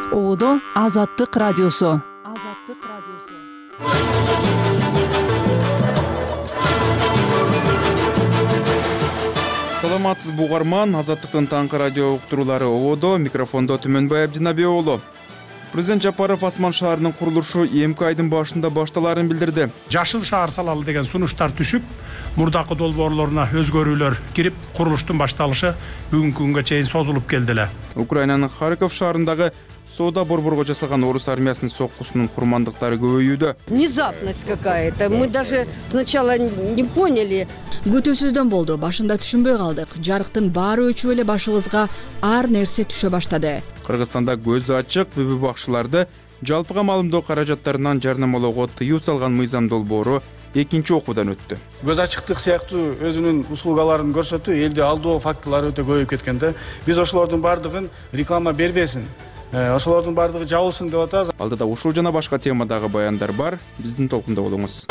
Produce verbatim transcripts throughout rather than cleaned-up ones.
Оодо Азаттык радиосу. Азаттык радиосу. Саламатсыз бугарман, Азаттыктын таңкы радио уктуруулары Оодо, микрофондо Түмөнбай Абдинабек уулу. Президент Жапаров Асман шаарынын курулушу эмки айдын башында башталарын билдирди. Жашыл шаар салалы деген сунуштар түшүп, мурдакы долбоорлоруна өзгөрүүлөр кирип, курулуштун башталышы бүгүнкү күнгө чейин созулуп келдиле. Украинанын Харьков шаарындагы соода борборго жасалган орус армиясынын соккусунун курмандыктары көбөйүүдө. Внезапность какая-то. Мы даже сначала не поняли. Күтүүсүздөн болду. Башында түшүнбөй калдык. Жарыктын баары өчүп эле башыбызга ар нерсе түшө баштады. Кыргызстанда көзү ачык бүбү бакчыларды жалпыга маалымдоо каражаттарынан жарнамалоого тыюу салган мыйзам долбоору экинчи окуудан өттү. Көз ачыктык сыяктуу өзүнүн услугаларын көрсөтүү элди алдоо фактылары өтө көбөйүп кеткен да. Биз ошолордун баардыгын реклама бербесин, ошолордун баардыгы жабылсын деп атабыз. Алдыда ушул жана башка темадагы баяндар бар. Биздин толкунда болуңуз.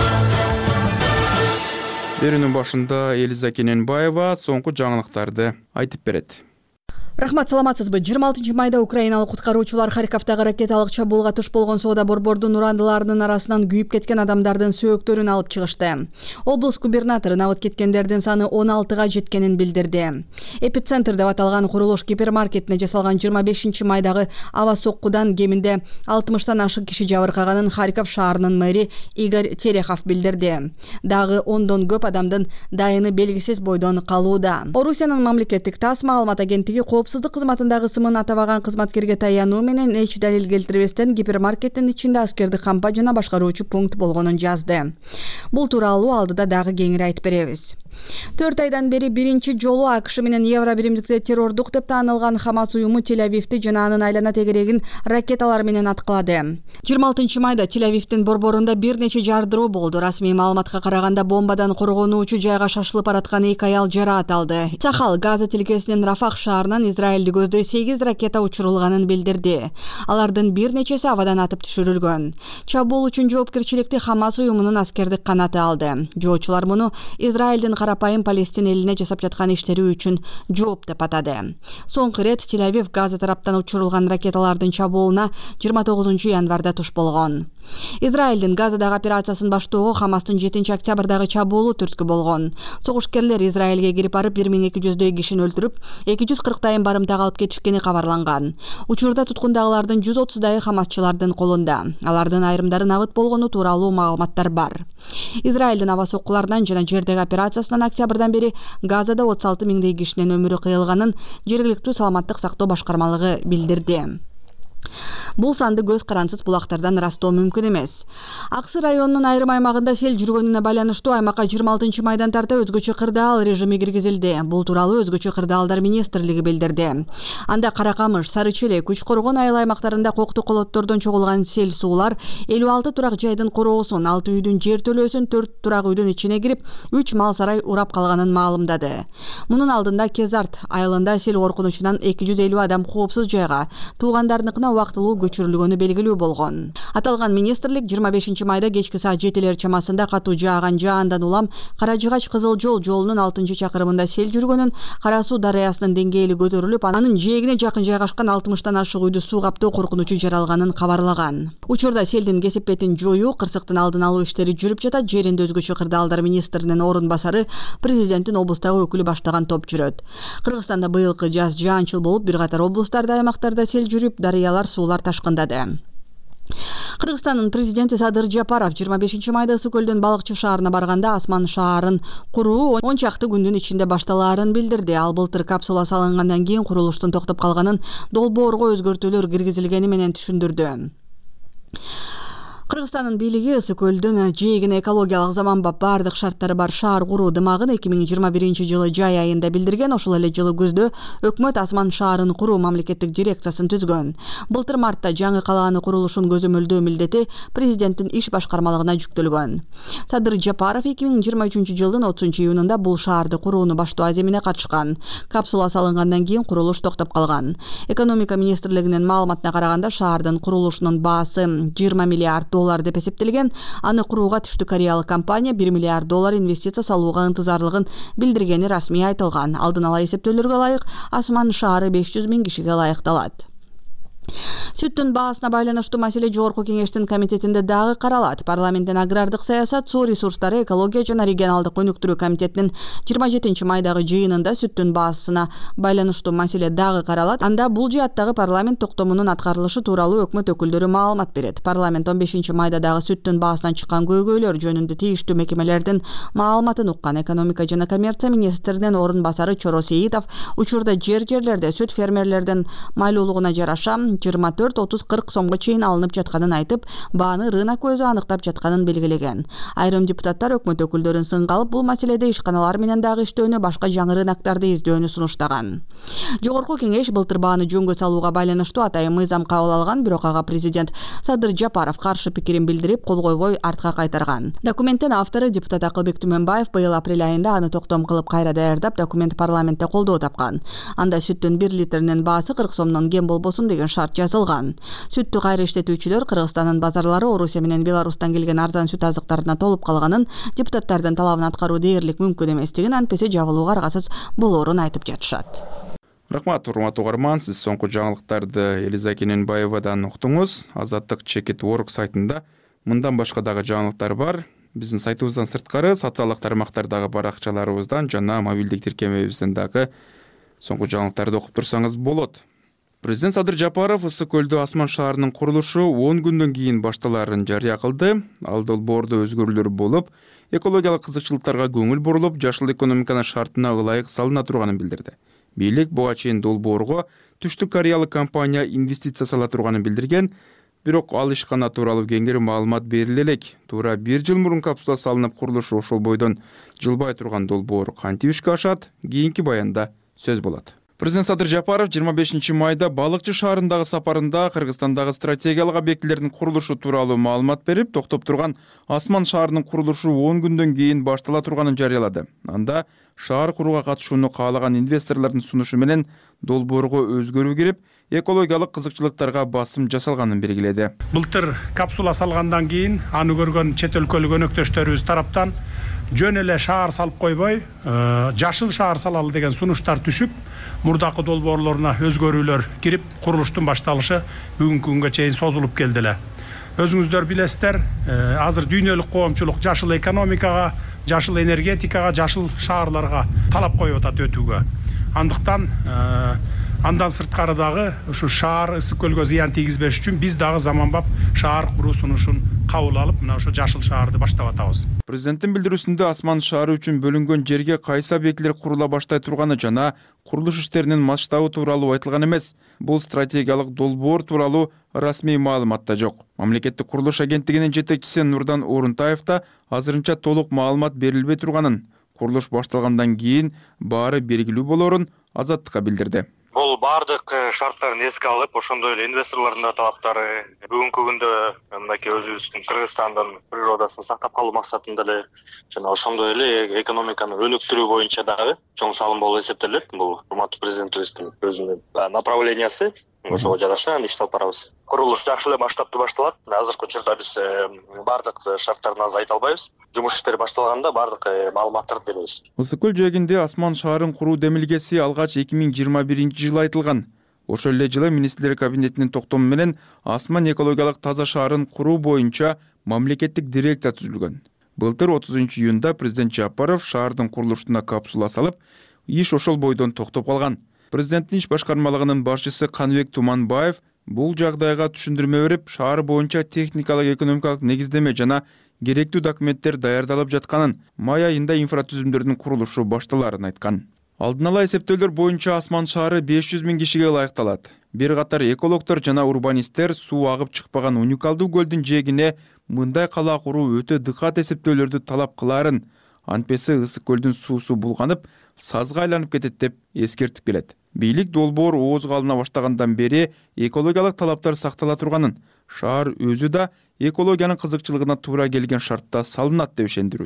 Берүүнүн башында Элиза Кененбаева соңку жаңылыктарды айтып берет. Рахмат, саламатсызбы? жыйырма алтынчы майда украиналык куткаруучулар Харьковдагы ракеталык чабуулга туш болгон соода борбордун урандыларынын арасынан күйүп кеткен адамдардын сөөктөрүн алып чыгышты. Облус губернатору набыт кеткендердин саны он алтыга жеткенин билдирди. Эпицентр деп аталган курулуш гипермаркетине жасалган жыйырма бешинчи майдагы аба соккудан кеминде алтымыштан ашык киши жабыркаганын Харьков шаарынын мэри Игорь Терехов билдирди. Дагы ондон көп адамдын дайыны белгисиз бойдон калууда. Орусиянын мамлекеттик тасс маалымат агенттиги коопсуздук кызматындагы сымын атабаган кызматкерге таянуу менен эч далил келтирбестен гипермаркеттин ичинде аскердик кампа жана башкаруучу пункт болгонун жазды. Бул тууралуу алдыда дагы кеңири айтып беребиз. төрт айдан бери биринчи жолу АКШ менен Евро биримдикте террордук деп таанылган Хамас уюму Тель-Авивди жана анын айлана тегерегин ракеталар менен аткылады. жыйырма алтынчы майда Тель-Авивдин борборунда бир нече жардыруу болду. Расмий маалыматка караганда бомбадан коргонуучу жайга шашылып бараткан эки аял жараат алды. Сахал Газа тилкесинин Рафах шаарынан Израилди көздөй сегиз ракета учурулганын билдирди. Алардын бир нечеси абадан атып түшүрүлгөн. Чабуул үчүн жоопкерчиликти Хамас уюмунун аскердик канаты алды. Жоочулар муну Израилдин карапайым Палестин элине жасап жаткан иштери үчүн жооп деп атады. Соңку ирет Тель-Авив Газа тараптан учурулган ракеталардын чабуулуна жыйырма тогузунчу январда туш болгон. Израилдин Газадагы операциясын баштоого Хамастын жетинчи октябрдагы чабуулу түрткү болгон. Согушкерлер Израилге кирип барып бир миң эки жүздөй кишини өлтүрүп, эки жүз кырктайын барымтага алып кетишкени кабарланган. Учурда туткундагылардын жүз отуздайы хамасчылардын колунда. Алардын айрымдары набыт болгону тууралуу маалыматтар бар. Израилдин аба соккуларынан жана жердеги операциясынан октябрдан бери Газада отуз алты миңдей кишинин өмүрү кыйылганын жергиликтүү саламаттык сактоо башкармалыгы билдирди. Бул санды көз карансыз булактардан ырастоо мүмкүн эмес. Аксы районунун айрым аймагында сел жүргөнүнө байланыштуу аймакка жыйырма алтынчы майдан тарта өзгөчө кырдаал режими киргизилди. Бул тууралуу өзгөчө кырдаалдар министрлиги билдирди. Анда Каракамыш, Сарычелек, Күч Коргон айыл аймактарында кокту колоттордон чогулган сел суулар элүү алты турак жайдын короосун, алты үйдүн жер төлөөсүн, төрт турак үйдүн ичине кирип, үч мал сарай урап калганын маалымдады. Мунун алдында Кезарт айылында сел коркунучунан эки жүз элүү адам коопсуз жайга, туугандарыныкына убактылуу көчүрүлгөнү белгилүү болгон. Аталган министрлик жыйырма бешинчи майда кечки саат жетилер чамасында катуу жааган жаандан улам Кара Жыгач Кызыл жол жолунун алтынчы чакырымында сел жүргөнүн, Кара Суу дарыясынын деңгээли көтөрүлүп, анын жээгине жакын жайгашкан алтымыштан ашык үйдү суу каптоо коркунучу жаралганын кабарлаган. Учурда селдин кесепетин жоюу, кырсыктын алдын алуу иштери жүрүп жатат. Жеринде өзгөчө кырдаалдар министринин орун басары, президенттин облустагы өкүлү баштаган топ жүрөт. Кыргызстанда быйылкы жаз жаанчыл болуп, бир катар облустарда, аймактарда сел жүрүп, дарыялар, суулар ташкындады. Кыргызстандын президенти Садыр Жапаров жыйырма бешинчи майда Ысык көлдүн Балыкчы шаарына барганда Асман шаарын куруу он чакты күндүн ичинде башталаарын билдирди. Ал былтыр капсула салынгандан кийин курулуштун токтоп калганын, долбоорго өзгөртүүлөр киргизилгени менен түшүндүрдү. Кыргызстандын бийлиги Ысык көлдүн жээгине экологиялык заманбап бардык шарттары бар шаар куруу дымагын эки миң жыйырма биринчи жылы жай айында билдирген. Ошол эле жылы күздө өкмөт Асман шаарын куруу мамлекеттик дирекциясын түзгөн. Былтыр мартта жаңы калааны курулушун көзөмөлдөө милдети президенттин иш башкармалыгына жүктөлгөн. Садыр Жапаров эки миң жыйырма үчүнчү жылдын отузунчу июнунда бул шаарды курууну баштоо аземине катышкан. Капсула салынгандан кийин курулуш токтоп калган. Экономика министрлигинин маалыматына караганда шаардын курулушунун баасы жыйырма миллиард доллар деп эсептелген. Аны курууга түштүк кореялык компания бир миллиард доллар инвестиция салууга ынтызарлыгын билдиргени расмий айтылган. Алдын ала эсептөөлөргө ылайык Асман шаары беш жүз миң кишиге ылайыкталат. Сүттүн баасына байланыштуу маселе Жогорку Кеңештин комитетинде дагы каралат. Парламенттин агрардык саясат, суу ресурстары, экология жана регионалдык өнүктүрүү комитетинин жыйырма жетинчи майдагы жыйынында сүттүн баасына байланыштуу маселе дагы каралат. Анда бул жааттагы парламент токтомунун аткарылышы тууралуу өкмөт өкүлдөрү маалымат берет. Парламент он бешинчи майда дагы сүттүн баасынан чыккан көйгөйлөр жөнүндө тийиштүү мекемелердин маалыматын уккан. Экономика жана коммерция министринин орун басары Чоро Сейитов учурда жер жерлерде сүт фермерлердин майлуулугуна жараша жыйырма төрт отуз кырк сомго чейин алынып жатканын айтып, бааны рынок өзү аныктап жатканын белгилеген. Айрым депутаттар өкмөт өкүлдөрүн сынга алып, бул маселеде ишканалар менен дагы иштөөнү, башка жаңы рыноктарды издөөнү сунуштаган. Жогорку Кеңеш былтыр бааны жөнгө салууга байланыштуу атайын мыйзам кабыл алган, бирок ага президент Садыр Жапаров каршы пикирин билдирип, кол койбой артка кайтарган. Документтин автору депутат Акылбек Түмөнбаев быйыл апрель айында аны токтом кылып кайра даярдап, документ парламентте колдоо тапкан. Анда сүттүн бир литринин баасы кырк сомдон кем болбосун деген шарт жазылган. Сүттү кайра иштетүүчүлөр Кыргызстандын базарлары Орусия менен Беларустан келген арзан сүт азыктарына толуп калганын, депутаттардын талабын аткаруу дээрлик мүмкүн эместигин, антпесе жабылууга аргасыз болоорун айтып жатышат. Рахмат, урматтуу угарман, сиз соңку жаңылыктарды Элиза Кененбаевадан уктуңуз. Азаттык чекит точка орг сайтында мындан башка дагы жаңылыктар бар. Биздин сайтыбыздан сырткары социалдык тармактардагы баракчаларыбыздан жана мобилдик тиркемебизден дагы соңку жаңылыктарды окуп турсаңыз болот. Президент Садыр Жапаров Ысык көлдө Асман шаарынын курулушу он күндөн кийин башталарын жарыя кылды. Ал долбоордо өзгөрүүлөр болуп, экологиялык кызыкчылыктарга көңүл бурулуп, жашыл экономиканын шартына ылайык салына турганын билдирди. Бийлик буга чейин долбоорго Түштүк Кореялык компания инвестиция сала турганын билдирген, бирок ал ишкана тууралуу кеңири маалымат бериле элек. Туура бир жыл мурун капсула салынып, курулушу ошол бойдон жылбай турган долбоор кантип ишке ашат? Кийинки баянда сөз болот. Президент Садыр Жапаров жыйырма бешинчи майда Балыкчы шаарындагы сапарында Кыргызстандагы стратегиялык объектилердин курулушу тууралуу маалымат берип, токтоп турган Асман шаарынын курулушу он күндөн кийин баштала турганын жарыялады. Анда шаар курууга катышууну каалаган инвесторлордун сунушу менен долбоорго өзгөрүү кирип, экологиялык кызыкчылыктарга басым жасалганын белгиледи. Былтыр капсула салгандан кийин аны көргөн чет өлкөлүк өнөктөштөрүбүз тараптан жөн эле шаар салып койбой, жашыл шаар салалы деген сунуштар түшүп, мурдакы долбоорлоруна өзгөрүүлөр кирип, курулуштун башталышы бүгүнкү күнгө чейин созулуп келди эле. Өзүңүздөр билесиздер, азыр дүйнөлүк коомчулук жашыл экономикага, жашыл энергетикага, жашыл шаарларга талап коюп атат өтүүгө. Андыктан андан сырткары дагы ушу шаар ысык көлгө зыян тийгизбеш үчүн биз дагы заманбап шаар куруу сунушун кабыл алып, мына ошо жашыл шаарды баштап атабыз. Президенттин билдирүүсүндө Асман шаары үчүн бөлүнгөн жерге кайсы объектилер курула баштай турганы жана курулуш иштеринин масштабы тууралуу айтылган эмес. Бул стратегиялык долбоор тууралуу расмий маалымат да жок. Мамлекеттик курулуш агенттигинин жетекчиси Нурдан Орунтаев да азырынча толук маалымат берилбей турганын, курулуш башталгандан кийин баары белгилүү болоорун Азаттыкка билдирди. Бул бардык шарттарын эске алып, ошондой эле инвесторлордун да талаптары бүгүнкү күндө мынакей өзүбүздүн Кыргызстандын природасын сактап калуу максатында эле жана ошондой эле экономиканы өнүктүрүү боюнча дагы чоң салым болуп эсептелет. Бул урматтуу президентибиздин өзүнүн направлениясы. Ошого жараша иштеп барабыз. Курулуш жакшы эле масштабтуу башталат. Азыркы учурда биз бардык шарттарын азыр айта албайбыз. Жумуш иштери башталганда бардык маалыматтарды беребиз. Ысык көл жээгинде Асман шаарын куруу демилгеси алгач эки миң жыйырма биринчи жылы айтылган. Ошол эле жылы министрлер кабинетинин токтому менен Асман экологиялык таза шаарын куруу боюнча мамлекеттик дирекция түзүлгөн. Былтыр отузунчу июнда президент Жапаров шаардын курулушуна капсула салып, иш ошол бойдон токтоп калган. Президенттин иш башкармалыгынын башчысы Каныбек Туманбаев бул жагдайга түшүндүрмө берип, шаар боюнча техникалык экономикалык негиздеме жана керектүү документтер даярдалып жатканын, май айында инфратүзүмдөрдүн курулушу башталарын айткан. Алдын ала эсептөөлөр боюнча Асман шаары беш жүз миң кишиге ылайыкталат. Бир катар экологдор жана урбанисттер суу агып чыкпаган уникалдуу көлдүн жээгине мындай кала куруу өтө дыкат эсептөөлөрдү талап кылаарын, антпесе ысык көлдүн суусу булганып, сазга айланып кетет деп эскертип келет. Бийлик долбоор оозго алына баштагандан бери экологиялык талаптар сактала турганын, шаар өзү да экологиянын кызыкчылыгына туура келген шартта салынат деп ишендирүүдө.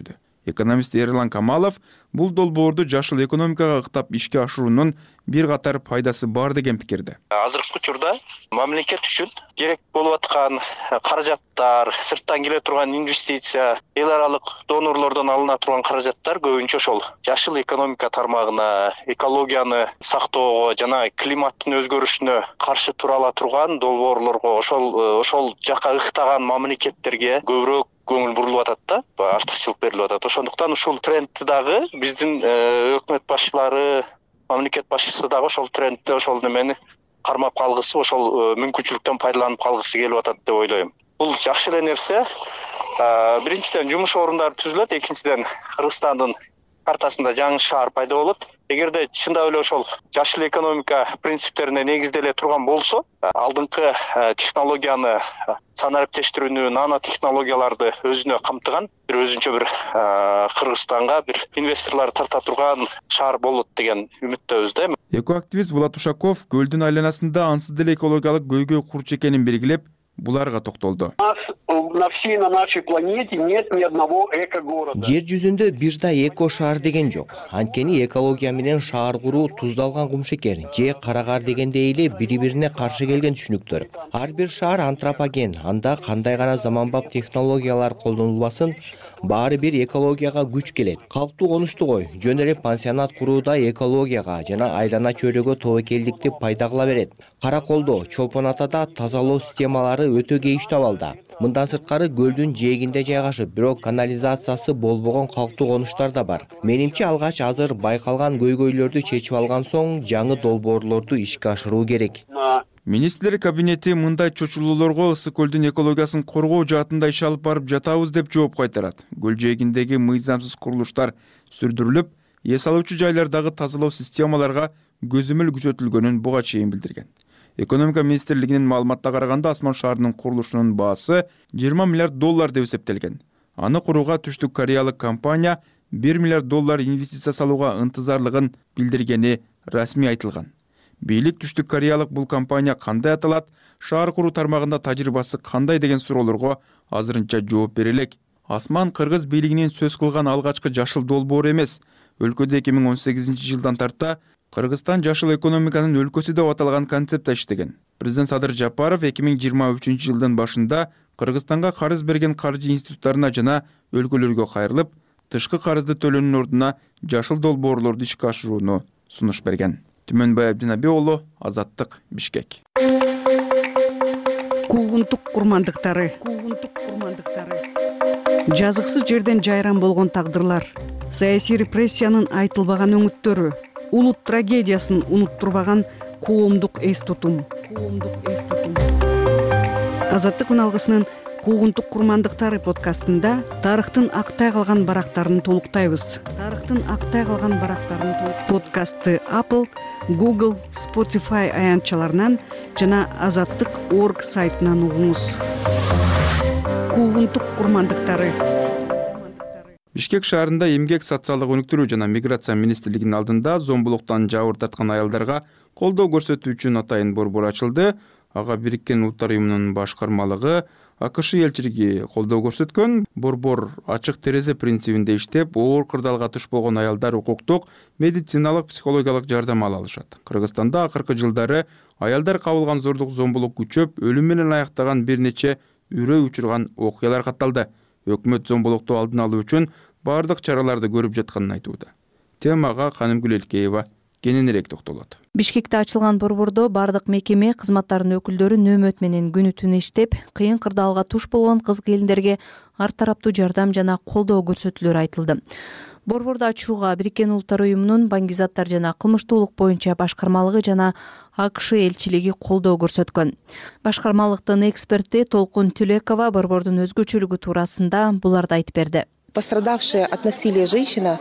Экономист Эрлан Камалов бул долбоорду жашыл экономикага ыктап ишке ашыруунун бир катар пайдасы бар деген пикирде. Азыркы учурда мамлекет үчүн керек болуп аткан каражаттар, сырттан келе турган инвестиция, эл аралык донорлордон алына турган каражаттар көбүнчө ошол жашыл экономика тармагына, экологияны сактоого жана климаттын өзгөрүшүнө каршы тура ала турган долбоорлорго, ошол ошол жака ыктаган мамлекеттерге көбүрөөк көңүл бурулуп атат да, артыкчылык берилип атат. Ошондуктан ушул трендти дагы биздин өкмөт башчылары, мамлекет башчысы дагы ошол трендти, ошол немени кармап калгысы, ошол мүмкүнчүлүктөн пайдаланып калгысы келип атат деп ойлойм. Бул жакшы эле нерсе. Биринчиден жумуш орундары түзүлөт, экинчиден Кыргызстандын картасында жаңы шаар пайда болот. Эгерде чындап эле ошол жашыл экономика принциптерине негизделе турган болсо, алдыңкы технологияны, санариптештирүүнү, нано технологияларды өзүнө камтыган бир өзүнчө бир Кыргызстанга бир инвесторлор тарта турган шаар болот деген үмүттөбүз да. Экоактивист Влад Ушаков көлдүн айланасында ансыз деле экологиялык көйгөй курч экенин белгилеп, буларга токтолду. На всей на нашей планете нет ни одного эко-города. Жер жүзүндө бир да эко шаар деген жок. Анткени экология менен шаар куруу туздалган кумшекер же карагар дегендей эле бири-бирине каршы келген түшүнүктөр. Ар бир шаар антропоген, анда кандай гана заманбап технологиялар колдонулбасын, баары бир экологияга күч келет. Калктуу конушту кой, жөн эле пансионат курууда экологияга жана айлана чөйрөгө тобокелдикти пайда кыла берет. Караколдо, Чолпон Атада тазалоо системалары өтө кейиштүү абалда. Мындан сырткары көлдүн жээгинде жайгашып, бирок канализациясы болбогон калктуу конуштар да бар. Менимче алгач азыр байкалган көйгөйлөрдү чечип алган соң жаңы долбоорлорду ишке ашыруу керек. Министрлер кабинети мындай чочулуулорго Ысык көлдүн экологиясын коргоо жаатында иш алып барып жатабыз деп жооп кайтарат. Көл жээгиндеги мыйзамсыз курулуштар сүрдүрүлүп, эс алуучу жайлардагы тазалоо системаларга көзөмөл күчөтүлгөнүн буга чейин билдирген. Экономика министрлигинин маалыматына караганда Асман шаарынын курулушунун баасы жыйырма миллиард доллар деп эсептелген. Аны курууга Түштүк Кореялык компания бир миллиард доллар инвестиция салууга ынтызарлыгын билдиргени расмий айтылган. Бийлик Түштүк Кореялык бул компания кандай аталат, шаар куруу тармагында тажрыйбасы кандай деген суроолорго азырынча жооп бере элек. Асман кыргыз бийлигинин сөз кылган алгачкы жашыл долбоор эмес. Өлкөдө эки миң он сегизинчи жылдан тарта Кыргызстан жашыл экономиканын өлкөсү деп аталган концепт иштеген. Президент Садыр Жапаров эки миң жыйырма үчүнчү жылдын башында Кыргызстанга карыз берген каржы институттарына жана өлкөлөргө кайрылып, тышкы карызды төлөөнүн ордуна жашыл долбоорлорду ишке ашырууну сунуш берген. Түмөнбай Абдинабек уулу, Азаттык, Бишкек. Куугунтук курмандыктары. Куугунтук курмандыктары. Жазыксыз жерден жайран болгон тагдырлар, саясий репрессиянын айтылбаган өңүттөрү, улут трагедиясын унуттурбаган коомдук эс тутум. Коомдук эс тутум. Азаттык үналгысынын Куугунтук курмандыктары подкастында тарыхтын актай калган барактарын толуктайбыз. Тарыхтын актай калган барактарын толук подкастты Apple, Google, Spotify аянтчаларынан жана азаттык точка орг сайтынан угуңуз. Куугунтук курмандыктары. Бишкек шаарында эмгек, социалдык өнүктүрүү жана миграция министрлигинин алдында зомбулуктан жабыр тарткан аялдарга колдоо көрсөтүү үчүн атайын борбор ачылды. Ага Бириккен Улуттар уюмунун башкармалыгы АКШ элчилиги колдоо көрсөткөн. Борбор ачык терезе принцибинде иштеп, оор кырдаалга туш болгон аялдар укуктук, медициналык, психологиялык жардам ала алышат. Кыргызстанда акыркы жылдары аялдар кабылган зордук, зомбулук күчөп, өлүм менен аяктаган бир нече үрөй учурган окуялар катталды. Өкмөт зомбулукту алдын алуу үчүн бардык чараларды көрүп жатканын айтууда. Темага Канымгүл Элкеева кененирээк токтолот. Бишкекте ачылган борбордо бардык мекеме кызматтарынын өкүлдөрү нөөмөт менен күнү түнү иштеп, кыйын кырдаалга туш болгон кыз келиндерге ар тараптуу жардам жана колдоо көрсөтүүлөр айтылды. Борборду ачууга Бириккен Улуттар уюмунун баңгизаттар жана кылмыштуулук боюнча башкармалыгы жана АКШ элчилиги колдоо көрсөткөн. Башкармалыктын эксперти Толкун Түлекова борбордун өзгөчөлүгү туурасында буларды айтып берди. Пострадавшая от насилия женщина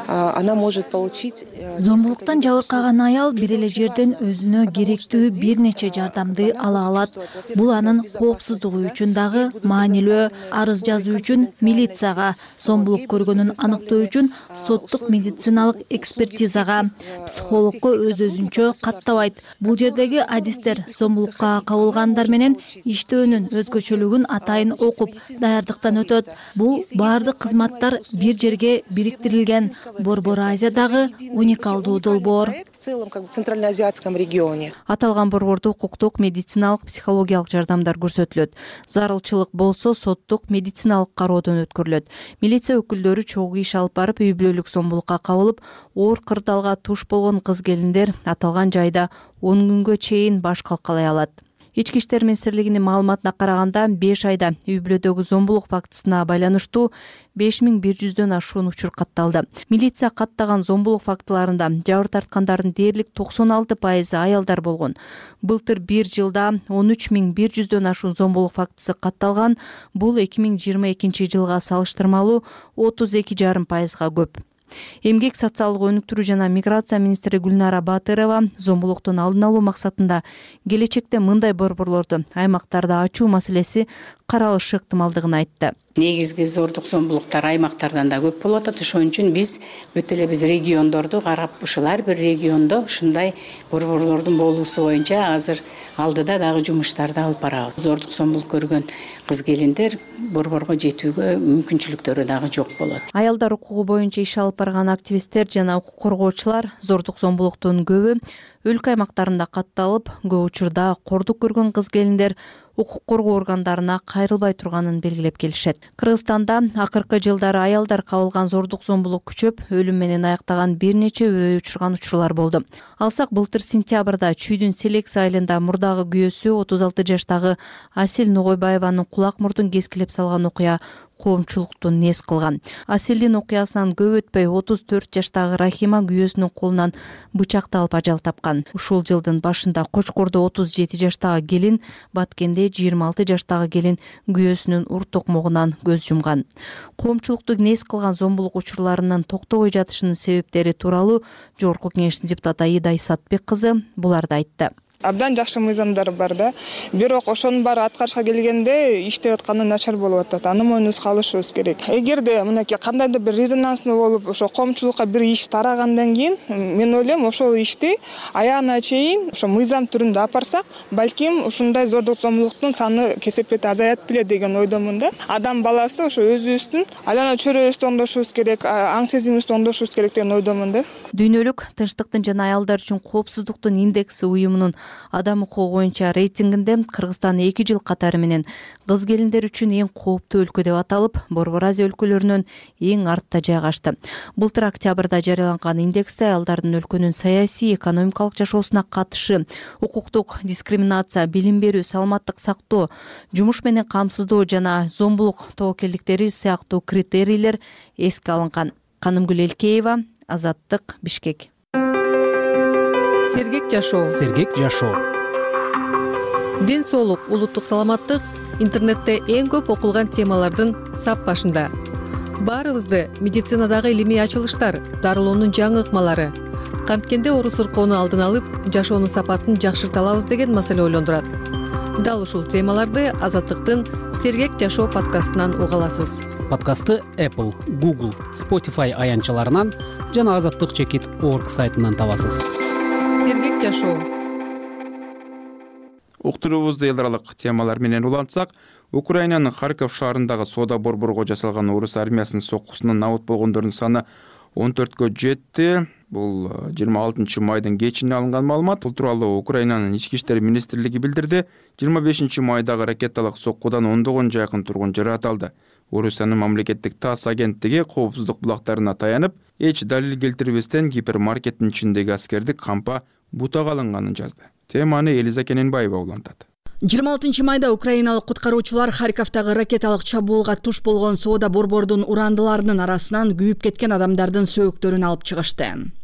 она может получить. Зомбулуктан жабыркаган аял бир эле жерден өзүнө керектүү бир нече жардамды ала алат. Бул анын коопсуздугу үчүн дагы маанилүү. Арыз жазуу үчүн милицияга, зомбулук көргөнүн аныктоо үчүн соттук медициналык экспертизага, психологко өз-өзүнчө каттабайт. Бул жердеги адистер зомбулукка кабылгандар менен иштөөнүн өзгөчөлүгүн атайын окуп, даярдыктан өтөт. Бул баардык кызматтар бир жерге бириктирилген. Борбор Азиядагы уникалдуу долбоор. В целом, как бы в центральноазиатском регионе. Аталган борбордо укуктук, медициналык, психологиялык жардамдар көрсөтүлөт. Зарылчылык болсо соттук, медициналык кароодон өткөрүлөт. Милиция өкүлдөрү чогуу иш алып барып, үй бүлөлүк зомбулукка кабылып, оор кырдаалга туш болгон кыз-келиндер аталган жайда он күнгө чейин баш калкалай алат. Ички иштер министрлигинин маалыматына караганда, беш айда үй бүлөдөгү зомбулук фактысына байланыштуу беш миң бир жүздөн ашуун учур катталды. Милиция каттаган зомбулук фактыларында жабыр тарткандардын дээрлик токсон алты пайызы аялдар болгон. Былтыр бир жылда он үч миң бир жүздөн ашуун зомбулук фактысы катталган. Бул эки миң жыйырма экинчи жылга салыштырмалуу отуз эки жарым пайызга көп. Эмгек, социалдык өнүктүрүү жана миграция министри Гүлнара Батырова зомбулуктун алдын алуу максатында келечекте мындай борборлорду аймактарда ачуу маселеси каралышы ыктымалдыгын айтты. Негизги зордук зомбулуктар аймактардан да көп болуп атат. Ошон үчүн биз бүт эле биз региондорду карап, ушул ар бир региондо ушундай борборлордун болуусу боюнча азыр алдыда дагы жумуштарды алып барабыз. Зордук зомбулук көргөн кыз-келиндер борборго жетүүгө мүмкүнчүлүктөрү дагы жок болот. Аялдар укугу боюнча иш алып барган активисттер жана укук коргоочулар зордук зомбулуктун көбү өлкө аймактарында катталып, көп учурда кордук көргөн кыз-келиндер укук коргоо органдарына кайрылбай турганын белгилеп келишет. Кыргызстанда акыркы жылдары аялдар кабылган зордук зомбулук күчөп, өлүм менен аяктаган бир нече өрөй учурган учурлар болду. Алсак, былтыр сентябрда Чүйдүн Селекс айылында мурдагы күйөөсү отуз алты жаштагы Асел Ногойбаеванын кулак мурдун кескилеп салган окуя коомчулукту нес кылган. Аселдин окуясынан көп өтпөй отуз төрт жаштагы Рахима күйөөсүнүн колунан бычакты алып ажал тапкан. Ушул жылдын башында Кочкордо отуз жети жаштагы келин, Баткенде жыйырма алты жаштагы келин күйөөсүнүн ур токмогунан көз жумган. Коомчулукту нес кылган зомбулук учурларынын токтобой жатышынын себептери тууралуу Жогорку Кеңештин депутаты Аида Исатбек кызы буларды айтты. Абдан жакшы мыйзамдар бар да. Бирок ошонун баары аткарышка келгенде иштеп атканы начар болуп атат. Аны мойнубузга алышыбыз керек. Эгерде мынакей кандайдыр бир резонанстуу болуп, ошо коомчулукка бир иш тарагандан кийин, мен ойлойм, ошол ишти аягына чейин ошо мыйзам түрүндө алып барсак, балким ушундай зордук зомбулуктун саны кесепет азаят беле деген ойдомун да. Адам баласы ошо өзүбүздүн айлана чөйрөбүздү оңдошубуз керек, аң сезимибизди оңдошубуз керек деген ойдомун да. Дүйнөлүк тынчтыктын жана аялдар үчүн коопсуздуктун индекси уюмунун адам укугу боюнча рейтингинде Кыргызстан эки жыл катары менен кыз-келиндер үчүн эң кооптуу өлкө деп аталып, Борбор Азия өлкөлөрүнөн эң артта жайгашты. Былтыр октябрда жарыяланган индексте аялдардын өлкөнүн саясий, экономикалык жашоосуна катышы, укуктук дискриминация, билим берүү, саламаттык сактоо, жумуш менен камсыздоо жана зомбулук тобокелдиктери сыяктуу критерийлер эске алынган. Канымгүл Элкеева, Азаттык, Бишкек. Сергек жашоо. Сергек жашоо. Ден соолук, улуттук саламаттык интернетте эң көп окулган темалардын сап башында. Баарыбызды медицинадагы илимий ачылыштар, дарылоонун жаңы ыкмалары, канткенде оору сыркоону алдын алып, жашоонун сапатын жакшырта алабыз деген маселе ойлондурат. Дал ушул темаларды Азаттыктын Сергек жашоо подкастынан уга аласыз. Подкастты Apple, Google, Spotify аянтчаларынан жана азаттык чекит орг сайтынан табасыз. Сергек жашоо. Уктуруубузду эл аралык темалар менен улантсак, Украинанын Харьков шаарындагы соода борборго жасалган орус армиясынын соккусунан набыт болгондордун саны он төрткө жетти. Бул жыйырма алтынчы майдын кечинде алынган маалымат. Бул тууралуу Украинанын ички иштер министрлиги билдирди. жыйырма бешинчи майдагы ракеталык соккудан ондогон жакын тургун жаратылды. Орусиянын мамлекеттик ТАСС агенттиги коопсуздук булактарына таянып, эч далил келтирбестен гипермаркеттин ичиндеги аскердик кампа бутага алынганын жазды. Теманы Элиза Кененбаева улантат. жыйырма алтынчы майда украиналык куткаруучулар Харьковдагы ракеталык чабуулга туш болгон соода борбордун урандыларынын арасынан күйүп кеткен адамдардын сөөктөрүн алып чыгышты.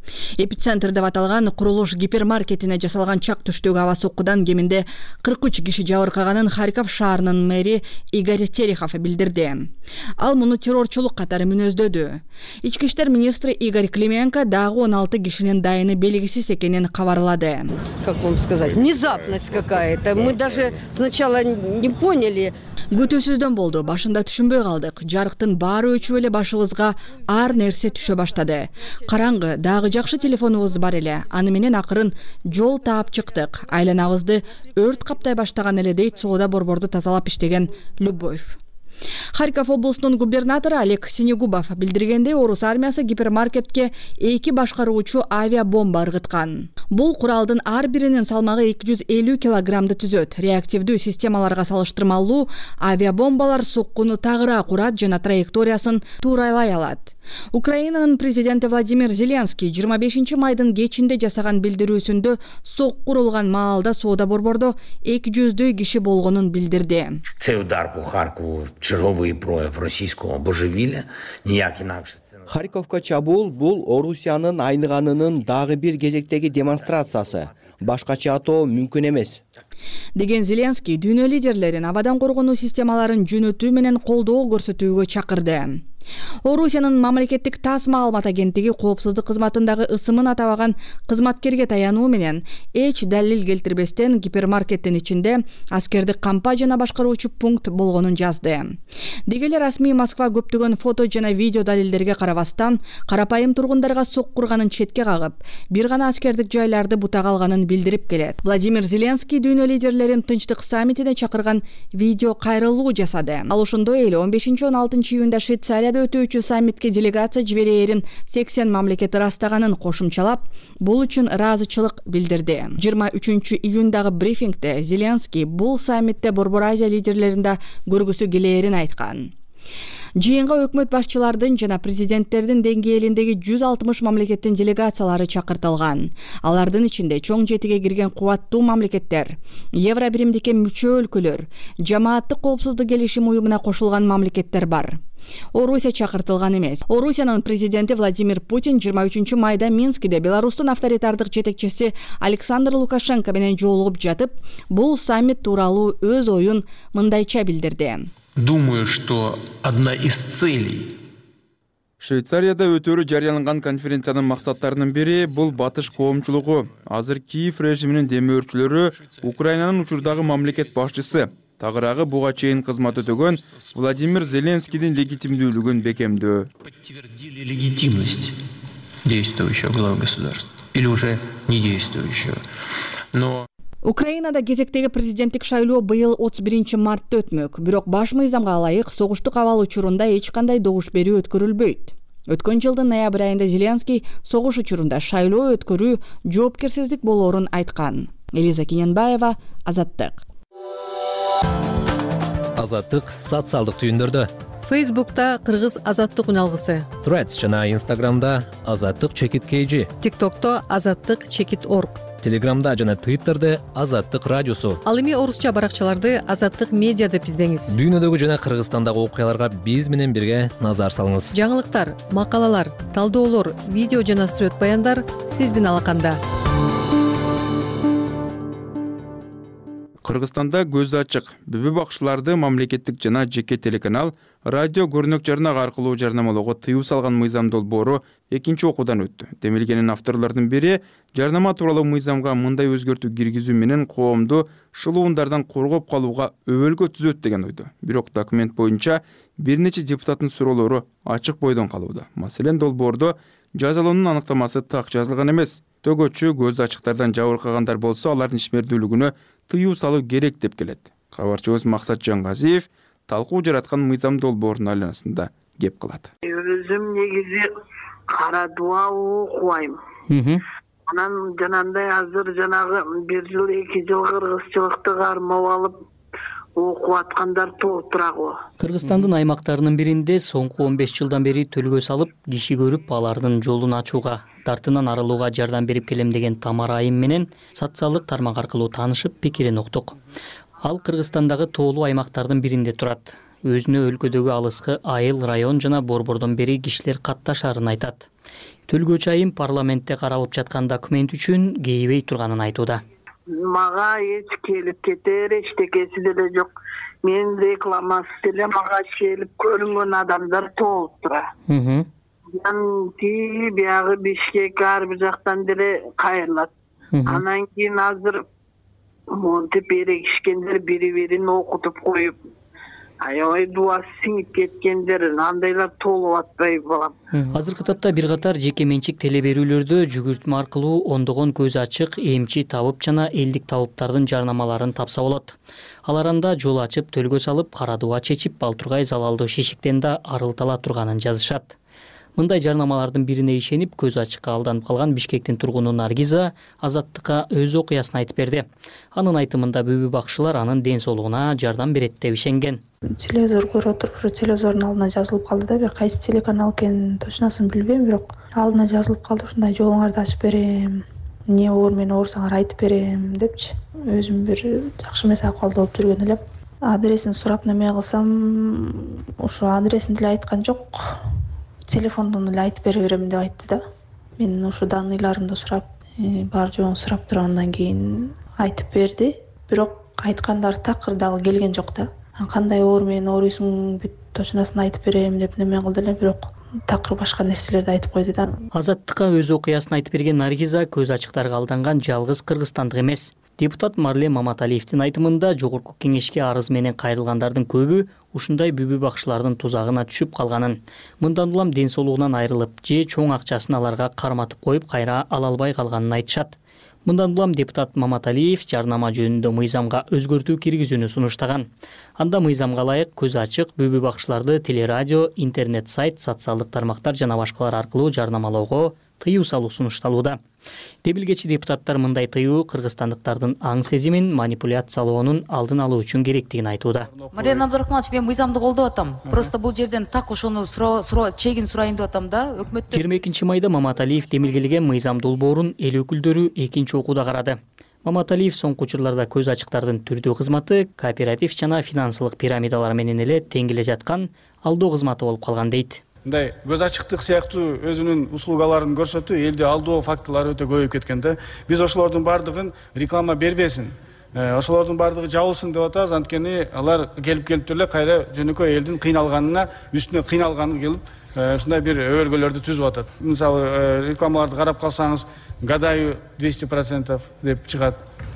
Эпицентр деп аталган курулуш гипермаркетине жасалган чак түштөгү аба соккудан кеминде кырк үч киши жабыркаганын Харьков шаарынын мэри Игорь Терехов билдирди. Ал муну террорчулук катары мүнөздөдү. Ички иштер министри Игорь Клименко дагы он алты кишинин дайыны белгисиз экенин кабарлады. Как вам сказать, внезапность какая-то. Мы даже сначала не поняли. Күтүүсүздөн болду. Башында түшүнбөй калдык. Жарыктын баары өчүп эле башыбызга ар нерсе түшө баштады. Караңгы, дагы жакшы телефонубуз бар эле. Аны менен акырын жол таап чыктык. Айланабызды өрт каптай баштаган эле дейт соода борборду тазалап иштеген Любовь. Харьков облусунун губернатору Олег Синегубов билдиргендей, орус армиясы гипермаркетке эки башкаруучу авиабомба ыргыткан. Бул куралдын ар биринин салмагы эки жүз элүү килограммды түзөт. Реактивдүү системаларга салыштырмалуу авиабомбалар соккуну тагыраак урат жана траекториясын туурайлай алат. Украинанын президенти Владимир Зеленский жыйырма бешинчи майдын кечинде жасаган билдирүүсүндө сокку урулган маалда соода борбордо эки жүздөй киши болгонун билдирди. Цей удар по Харкову черговий прояв російського божевілля, ніяк інакше. Харьковка чабуул бул Орусиянын айныганынын дагы бир кезектеги демонстрациясы. Башкача атоо мүмкүн эмес. Деген Зеленский дүйнө лидерлерин абадан коргонуу системаларын жөнөтүү менен колдоо көрсөтүүгө чакырды. Орусиянын мамлекеттик тасс маалымат агенттиги коопсуздук кызматындагы ысымын атабаган кызматкерге таянуу менен эч далил келтирбестен гипермаркеттин ичинде аскердик кампа жана башкаруучу пункт болгонун жазды. Деги эле расмий Москва көптөгөн фото жана видео далилдерге карабастан карапайым тургундарга сокку урганын четке кагып, бир гана аскердик жайларды бутага алганын билдирип келет. Владимир Зеленский дүйнө лидерлерин тынчтык саммитине чакырган видео кайрылуу жасады. Ал ошондой эле он бешинчи он алтынчы июнда Швейцарияда өтүүчү саммитке делегация жиберээрин сексен мамлекет ырастаганын кошумчалап, бул үчүн ыраазычылык билдирди. жыйырма үчүнчү июндагы брифингде Зеленский бул саммитте Борбор Азия лидерлерин да көргүсү келээрин айткан. Жыйынга өкмөт башчылардын жана президенттердин деңгээлиндеги жүз алтымыш мамлекеттин делегациялары чакыртылган. Алардын ичинде чоң жетиге кирген кубаттуу мамлекеттер, Евро биримдикке мүчө өлкөлөр, жамааттык коопсуздук келишим уюмуна кошулган мамлекеттер бар. Орусия чакыртылган эмес. Орусиянын президенти Владимир Путин жыйырма үчүнчү майда Минскиде Беларустун авторитардык жетекчиси Александр Лукашенко менен жолугуп жатып, бул саммит тууралуу өз оюн мындайча билдирди. Думаю, что одна из целей Швейцарияда өтөрү жарыяланган конференциянын максаттарынын бири бул батыш коомчулугу. Азыр Киев режиминин демөөрчүлөрү Украинанын учурдагы мамлекет башчысы, тагыраагы буга чейин кызмат өтөгөн Владимир Зеленскийдин легитимдүүлүгүн бекемдөө. Подтвердили легитимность действующего главы государства или уже не действующего. Но Украинада кезектеги президенттик шайлоо быйыл отуз биринчи мартта өтмөк. Бирок баш мыйзамга ылайык согуштук абал учурунда эч кандай добуш берүү өткөрүлбөйт. Өткөн жылдын ноябрь айында Зеленский согуш учурунда шайлоо өткөрүү жоопкерсиздик болоорун айткан. Элиза Кененбаева, Азаттык. Азаттык социалдык түйүндөрдө. Фейсбукта Кыргыз Азаттык үналгысы. Threads жана Инстаграмда Азаттык чекит кейжи. ТикТокто Азаттык чекит орг. Телеграмда жана Твиттерде Азаттык радиосу. Ал эми орусча баракчаларды Азаттык медиа деп издеңиз. Дүйнөдөгү жана Кыргызстандагы окуяларга биз менен бирге назар салыңыз. Жаңылыктар, макалалар, талдоолор, видео жана сүрөт баяндар сиздин алаканда. Кыргызстанда көзү ачык бүбү бакчыларды мамлекеттик жана жеке телеканал, радио көрүнөк жарнак аркылуу жарнамалоого тыюу салган мыйзам долбоору экинчи окуудан өттү. Демилгенин авторлордун бири жарнама тууралуу мыйзамга мындай өзгөртүү киргизүү менен коомду шылуундардан коргоп калууга өбөлгө түзөт деген ойдо. Бирок документ боюнча бир нече депутаттын суроолору ачык бойдон калууда. Маселен, долбоордо жазалоонун аныктамасы так жазылган эмес. Төгөчү көз ачыктардан жабыркагандар болсо, алардын ишмердүүлүгүнө тыюу салуу керек деп келет. Кабарчыбыз Максат Жангазиев талкуу жараткан мыйзам долбоорунун айланасында кеп кылат. Өзүм негизи кара дуа окубайм. Анан жанагындай азыр жанагы бир жыл эки жыл кыргызчылыкты кармап алып окуп аткандар толтурагы. Кыргызстандын аймактарынын биринде соңку он беш жылдан бери төлгө салып, киши көрүп алардын жолун ачууга, тартынан арылууга жардам берип келем деген Тамара Айым менен социалдык тармак аркылуу таанышып, пикирин уктук. Ал Кыргызстандагы тоолуу аймактардын биринде турат. өзүнө өлкөдөгү алыскы Айыл район жана Борбордон бери кишилер катташарын айтат. Төлгөөчү айым парламентте каралып жаткан документ үчүн кейбей турганын айтууда. Мага эч келип кетер эчтекеси деле жок. Мен рекламасы деле мага келип көрүнгөн адамдар толуп тура. Анан биягы Бишкек ар бир жактан деле кайрылат. Анан кийин азыр монтип эрегишкендер бири-бирин окутуп коюп, аябай дубасы сиңип кеткендер, андайлар толуп атпайбы балам. Азыркы тапта бир катар жеке менчик теле берүүлөрдө жүгүртмө аркылуу ондогон көз ачык эмчи табып жана элдик табыптардын жарнамаларын тапса болот. Алар анда жол ачып, төлгө салып, кара дуба чечип, балтургай залалдуу шешиктен да арылтала турганын жазышат. Мындай жарнамалардын бирине ишенип, көз ачыкка алданып калган Бишкектин тургуну Наргиза Азаттыкка өз окуясын айтып берди. Анын айтымында бүбү бакчылар анын ден соолугуна жардам берет деп ишенген. Телевизор көрүп отуруп, ушу телевизордун алдына жазылып калды да, бир кайсы телеканал экенин точносын билбейм, бирок алдына жазылып калды, ушундай жолуңарды ачып берем, эмне оор мени оорусаңар айтып берем депчи. Өзүм бир жакшы эмес акыбалда болуп жүргөн элем. Адресин сурап неме кылсам, ушу адресин деле айткан жок. Телефондон эле айтып бере берем деп айтты да. Мен ушу данныйларымды сурап, бар жоогун сурап тургандан кийин айтып берди. Бирок айткандары такыр дагы келген жок да. Кандай оор менен ооруйсуң, бүт точносын айтып берем деп неме кылды эле, бирок такыр башка нерселерди айтып койду да. Азаттыкка өз окуясын айтып берген Наргиза көз ачыктарга алданган жалгыз кыргызстандык эмес. Депутат Марле Маматалиевдин айтымында жогорку кеңешке арыз менен кайрылгандардын көбү ушундай бүбү бакчылардын тузагына түшүп калганын, мындан улам ден соолугунан айрылып же чоң акчасын аларга карматып коюп кайра ала албай калганын айтышат. Мындан улам депутат Маматалиев жарнама жөнүндө мыйзамга өзгөртүү киргизүүнү сунуштаган. Анда мыйзамга ылайык көз ачык бүбү бакчыларды телерадио, интернет сайт, социалдык тармактар жана башкалар аркылуу жарнамалоого тыюу салуу сунушталууда. Дебилгечи депутаттар мындай тыюу кыргызстандыктардын аң сезимин манипуляциялоонун алдын алуу үчүн керектигин айтууда. Мариан Абдрахманович, мен мыйзамды колдоп атам. Просто бул жерден так ошону суроо чегин сурайын деп атам да, өкмөттө. жыйырма экинчи майда Маматалиев демилгелеген мыйзам долбоорун эл өкүлдөрү экинчи окууда карады. Маматалиев соңку учурларда көз ачыктардын түрдүү кызматы кооператив жана финансылык пирамидалар менен эле тең келе жаткан алдоо кызматы болуп калган дейт. Мындай көз ачыктык сыяктуу өзүнүн услугаларын көрсөтүү элди алдоо фактылары өтө көбөйүп кеткен да. Биз ошолордун бардыгын реклама бербесин, ошолордун бардыгы жабылсын деп атабыз, анткени алар келип-келип эле кайра жөнөкөй элдин кыйналганына, үстүнө кыйналганы келип, ушундай бир өбөлгөлөрдү түзүп атат. Мисалы, рекламаларды карап калсаңыз, гадаю двести процентов деп чыгат.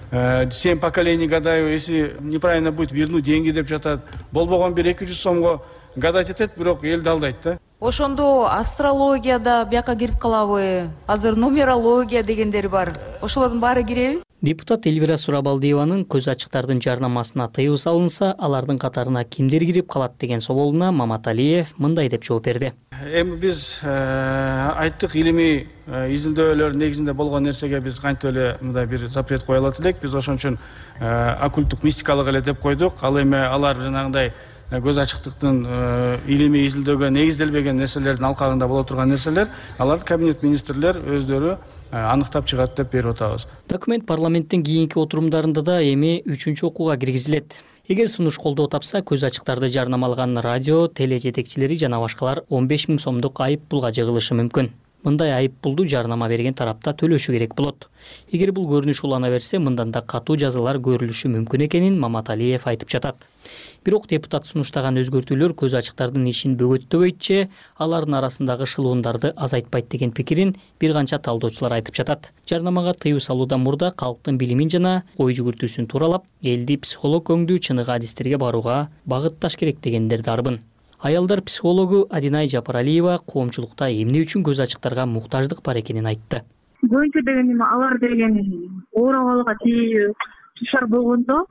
Семь поколений гадаю, если неправильно будет вернуть деньги деп жатат. Болбогон бир эки жүз сомго гадать этет, бирок элди алдайт да. Ошондо астрологияда бияка кирип калабы, азыр нумерология дегендер бар. Ошолордун баары киреби? Депутат Эльвира Сурабалдиеванын көз ачыктардын жарнамасына тыюу салынса, алардын катарына кимдер кирип калат деген соолуна Маматалиев мындай деп жооп берди. Эми биз айттык, илимий изилдөөлөр негизинде болгон нерсеге биз кантип эле мындай бир запрет кое алат элек. Биз ошон үчүн оккульттук мистикалык эле деп койдук. Ал эми алар жанагындай көз ачыктыктын илимий изилдөөгө негизделбеген нерселердин алкагында боло турган нерселер, аларды кабинет министрлер өздөрү аныктап чыгат деп берип атабыз. Документ парламенттин кийинки отурумдарында да эми үчүнчү окууга киргизилет. Эгер сунуш колдоо тапса, көз ачыктарды жарнамалаган радио, теле жетекчилери жана башкалар он беш миң сомдук айып пулга жыгылышы мүмкүн. Мындай айып пулду жарнама берген тарапта төлөшү керек болот. Эгер бул көрүнүш улана берсе, мындан да катуу жазалар көрүлүшү мүмкүн экенин Маматалиев айтып жатат. Бирок депутат сунуштаган өзгөртүүлөр көз ачыктардын ишин бөгөттөбөйт же алардын арасындагы шылуундарды азайтпайт деген пикирин бир канча талдоочулар айтып жатат. Жарнамага тыюу салуудан мурда калктын билимин жана ой жүгүртүүсүн тууралап, элди психолог өңдүү чыныгы адистерге барууга багытташ керек дегендер дарбын. Аялдар психологу Адинай Жапаралиева коомчулукта эмне үчүн көз ачыктарга муктаждык бар экенин айтты. Көбүнчө деген эми алар деген оор абалга тийүү тушар болгондо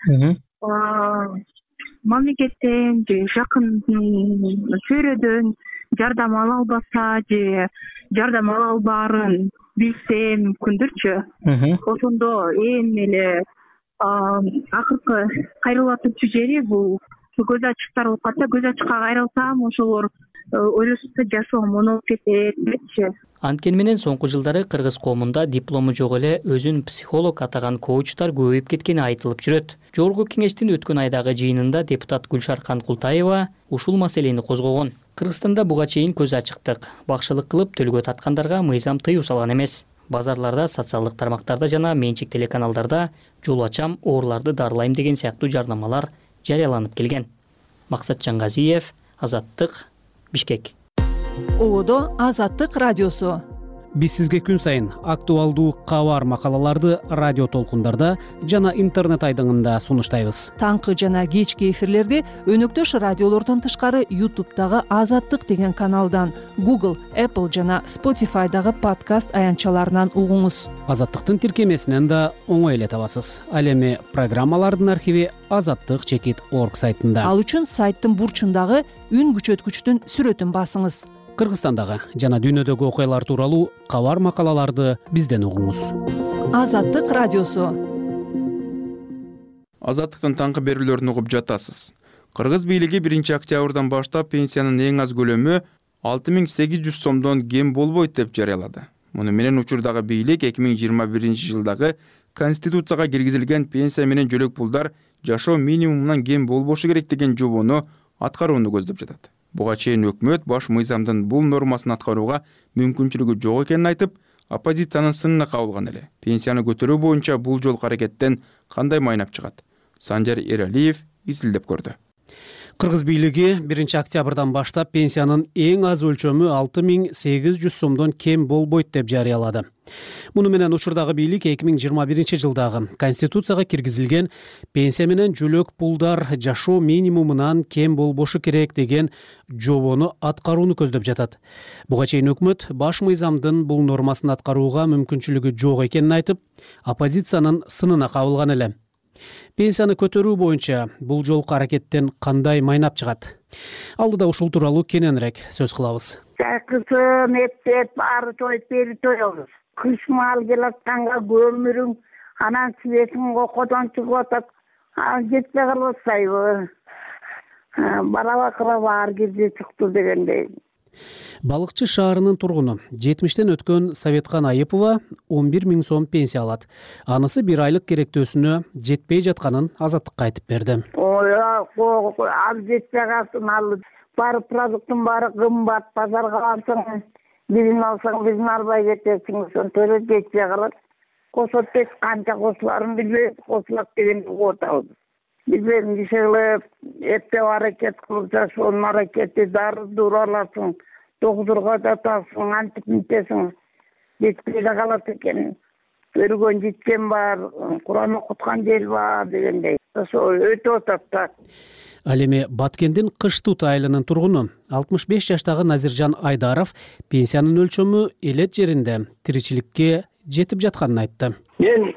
мамлекеттен же жакын чөйрөдөн жардам ала албаса же жардам ала албаарын билсе мүмкүндүрчү. Ошондо эң эле акыркы кайрылатыучу жери бул көз ачыктар болуп калса, көз ачыкка кайрылсам ошолор ойлошсо жашоо монолуп кетет депчи. Анткени менен соңку жылдары кыргыз коомунда диплому жок эле өзүн психолог атаган коучтар көбөйүп кеткени айтылып жүрөт. Жогорку кеңештин өткөн айдагы жыйынында депутат Гүлшар Канкултаева ушул маселени козгогон. Кыргызстанда буга чейин көз ачыктык, бакшылык кылып төлгө таткандарга мыйзам тыюу салган эмес. Базарларда, социалдык тармактарда жана менчик телеканалдарда жол ачам, ооруларды дарылайм деген сыяктуу жарнамалар жарыяланып келген. Максат Жангазиев, Азаттык, Бишкек. Ободо Азаттык радиосу. Биз сизге күн сайын актуалдуу кабар макалаларды радио толкундарда жана интернет айдыңында сунуштайбыз. Таңкы жана кечки эфирлерди өнөктөш радиолордон тышкары ютубтагы Азаттык деген каналдан, Google, Apple жана Spotify'дагы подкаст аянтчаларынан угуңуз. Азаттыктын тиркемесинен да оңой эле табасыз. Ал эми программалардын архиви азаттык чекит орг сайтында. Ал үчүн сайттын бурчундагы үн күчөткүчтүн сүрөтүн басыңыз. Кыргызстандагы жана дүйнөдөгү окуялар тууралуу кабар макалаларды бизден угуңуз. Азаттык радиосу. Азаттыктын таңкы берүүлөрүн угуп жатасыз. Кыргыз бийлиги биринчи октябрдан баштап пенсиянын эң аз көлөмү алты миң сегиз жүз сомдон кем болбойт деп жарыялады. Муну менен учурдагы бийлик эки миң жыйырма биринчи жылдагы Конституцияга киргизилген пенсия менен жөлөк пулдар жашоо минимумунан кем болбошу керек деген жобону аткарууну көздөп жатат. Буга чейин өкмөт баш мыйзамдын бул нормасын аткарууга мүмкүнчүлүгү жок экенин айтып, оппозициянын сынына кабылган эле. Пенсияны көтөрүү боюнча бул жол аракеттен кандай майнап чыгат? Санжар Эралиев изилдеп көрдү. Кыргыз бийлиги биринчи октябрдан баштап пенсиянын эң аз өлчөмү алты миң сегиз жүз сомдон кем болбойт деп жарыялады. Муну менен учурдагы бийлик эки миң жыйырма биринчи жылдагы Конституцияга киргизилген пенсия менен жөлөк пулдар жашоо минимумунан кем болбошу керек деген жобону аткарууну көздөп жатат. Буга чейин өкмөт баш мыйзамдын бул нормасын аткарууга мүмкүнчүлүгү жок экенин айтып, оппозициянын сынына кабылган эле. Пенсияны көтөрүү боюнча бул жолку аракеттен кандай майнап чыгат? Алдыда ушул тууралуу кененирээк сөз кылабыз. Чакысын, эптеп, баары тоюп бери тоебуз. Кыш маал келатканга көмүрүң, анан светиң окодон чыгып атат. Анан жетпей калып атпайбы? Бара-бакыра баары кирди чыкты дегендей. Балыкчы шаарынын тургуну жетимиштен өткөн Советкан Айыпова он бир миң сом пенсия алат. Анысы бир айлык керектөөсүнө жетпей жатканын Азаттыкка айтып берди. Ой, ал жетпей калсын, ал баары продукттун баары кымбат, базарга алсаң, бирин алсаң, бирин албай кетесиң, ошонтө жетпей калат. Косот беш канча косуларын билбейбиз, косулат дегенди угутабыз. Билбейм, кишилеп, эптеп аракет кылып жашоонун аракети, дары дуур аласың, доктурга жатасың, антип мынтесиң, жетпей да калат экен. Көргөн жеткен бар, Куран окуткан жер бар дегендей. Ошо өтүп атат да. Ал эми Баткендин Кыштут айылынын тургуну алтымыш беш жаштагы Назиржан Айдаров пенсиянын өлчөмү элет жеринде тиричиликке жетип жатканын айтты. Мен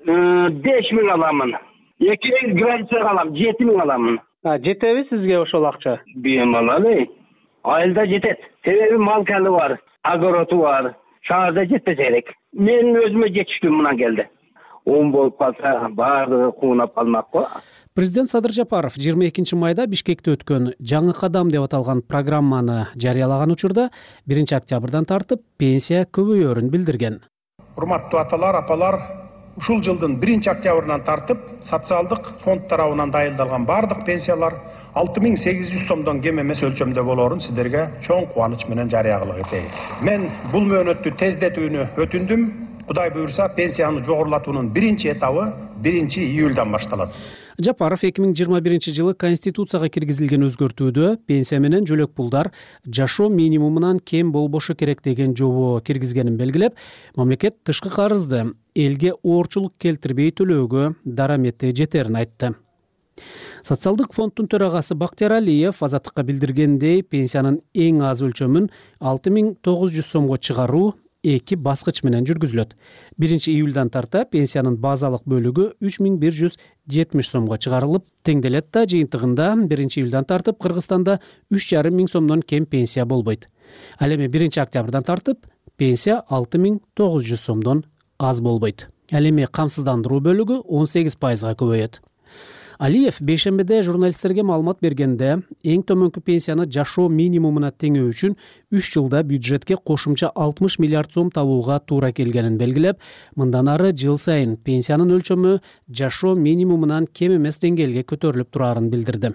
беш миң аламын. эки миң граница алам, жети миң аламын. Жетеби сизге ошол акча? Бемалалы. Айылда жетет. Себеби мал калы бар, огороду бар. Шаарда жетпесе керек. Мен өзүмө жетиштүү мына келди. Он болуп калса баардыгы куунап калмак го. Президент Садыр Жапаров жыйырма экинчи майда Бишкекте өткөн жаңы кадам деп аталган программаны жарыялаган учурда биринчи октябрдан тартып пенсия көбөйөрүн билдирген. Урматтуу аталар, апалар, ушул жылдын биринчи октябрынан тартып социалдык фонд тарабынан дайындалган бардык пенсиялар алты миң сегиз жүз сомдон кем эмес өлчөмдө болоорун сиздерге чоң кубаныч менен жарыялык этейин. Мен бул мөөнөттү тездетүүнү өтүндүм. Кудай буюрса, пенсияны жогорулатуунун биринчи этабы биринчи июлдан башталат. Жапаров эки миң жыйырма биринчи жылы Конституцияга киргизилген өзгөртүүдө пенсия менен жөлөк пулдар жашоо минимумунан кем болбошу керек деген жобо киргизгенин белгилеп, мамлекет тышкы карызды элге оорчулук келтирбей төлөөгө дарамети жетерин айтты. Социалдык фонддун төрагасы Бактияр Алиев Азаттыкка билдиргендей, пенсиянын эң аз өлчөмүн алты миң тогуз жүз сомго чыгаруу эки баскыч менен жүргүзүлөт. биринчи июлдан тарта пенсиянын базалык бөлүгү үч миң бир жүз жетимиш сомго чыгарылып, теңделет да жыйынтыгында биринчи июлдан тартып Кыргызстанда үч жарым миң сомдон кем пенсия болбойт. Ал эми биринчи октябрдан тартып пенсия алты миң тогуз жүз сомдон аз болбойт. Ал эми камсыздандыруу бөлүгү он сегиз пайызга көбөйөт. Алиев бейшембиде журналисттерге маалымат бергенде эң төмөнкү пенсияны жашоо минимумуна теңөө үчүн үч жылда бюджетке кошумча алтымыш миллиард сом табууга туура келгенин белгилеп, мындан ары жыл сайын пенсиянын өлчөмү жашоо минимумунан кем эмес деңгээлге көтөрүлүп турарын билдирди.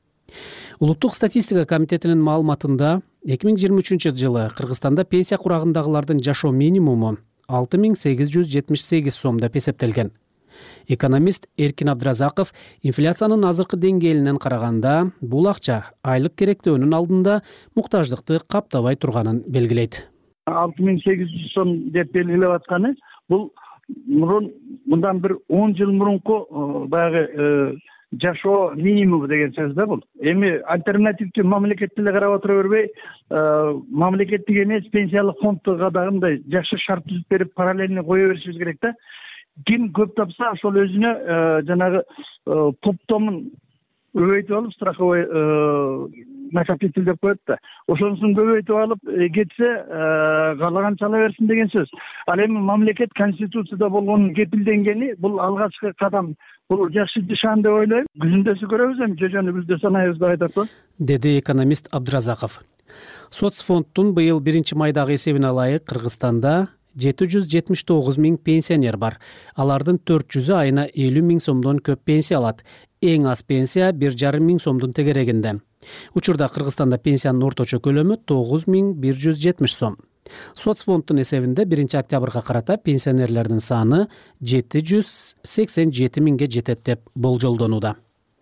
Улуттук статистика комитетинин маалыматында эки миң жыйырма үчүнчү жылы Кыргызстанда пенсия курагындагылардын жашоо минимуму алты миң сегиз жүз жетимиш сегиз сом деп эсептелген. Экономист Эркин Абдыразаков инфляциянын азыркы деңгээлинен караганда бул акча айлык керектөөнүн алдында муктаждыкты каптабай турганын белгилейт. алты миң сегиз жүз сом деп белгилеп атканы бул мурун мындан бир он жыл мурунку баягы жашоо минимуму деген сөз да бул. Эми альтернативдүү мамлекетти эле карап отура бербей, мамлекеттик эмес пенсиялык фонддорго дагы жакшы шарт түзүп берип параллельно кое беришибиз керек да. Ким көп тапса, ошол өзүнө жанагы топтомун көбөйтүп алып, страховой накопитель деп коет да. Ошонусун көбөйтүп алып кетсе, каалаганча ала берсин деген сөз. Ал эми мамлекет конституцияда болгон кепилденгени бул алгачкы кадам. Бул жакшы нишан деп ойлойм. Күзүндөсү көрөбүз, эми жожону гүлдө санайбыз деп айтат го. Деди экономист Абдыразаков. Соцфонддун быйыл биринчи майдагы эсебине ылайык Кыргызстанда жети жүз жетимиш тогуз миң пенсионер бар. Алардын төрт жүзү айына элүү миң сомдон көп пенсия алат. Эң аз пенсия бир жарым миң сомдун тегерегинде. Учурда Кыргызстанда пенсиянын орточо көлөмү тогуз миң бир жүз жетимиш сом. Соцфонддун эсебинде биринчи октябрга карата пенсионерлердин саны жети жүз сексен жети миңге жетет деп болжолдонууда.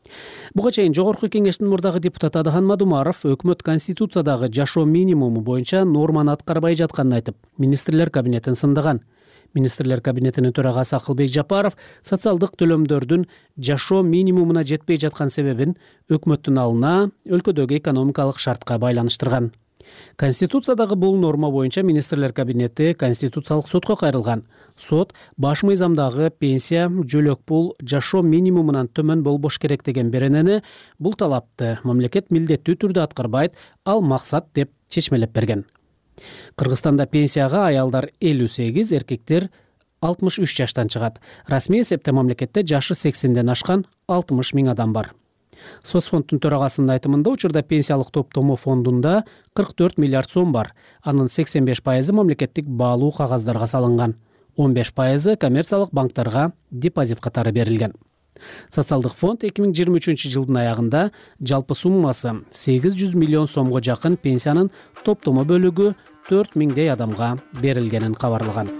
Буга чейин Жогорку Кеңештин мурдагы депутаты Адахан Мадумаров өкмөт Конституциядагы жашоо минимуму боюнча норманы аткарбай жатканын айтып, министрлер кабинетин сындаган. Министрлер кабинетинин төрагасы Акылбек Жапаров социалдык төлөмдөрдүн жашоо минимумуна жетпей жаткан себебин өкмөттүн алына өлкөдөгү экономикалык шартка байланыштырган. Конституциядагы бул норма боюнча министрлер кабинети Конституциялык сотко кайрылган. Сот баш мыйзамдагы пенсия, жөлөк пул жашоо минимумунан төмөн болбош керек деген беренени бул талапты мамлекет милдеттүү түрдө аткарбайт, ал максат деп чечмелеп берген. Кыргызстанда пенсияга аялдар элүү сегиз, эркектер алтымыш үч жаштан чыгат. Расмий эсепте мамлекетте жашы сексенден ашкан алтымыш миң адам бар. Соцфонддун төрагасынын айтымында учурда пенсиялык топтому фондунда кырк төрт миллиард сом бар. Анын сексен беш пайызы мамлекеттик баалуу кагаздарга салынган. он беш пайызы коммерциялык банктарга депозит катары берилген. Социалдык фонд эки миң жыйырма үчүнчү жылдын аягында жалпы суммасы сегиз жүз миллион сомго жакын пенсиянын топтому бөлүгү төрт миңдей адамга берилгенин кабарлаган.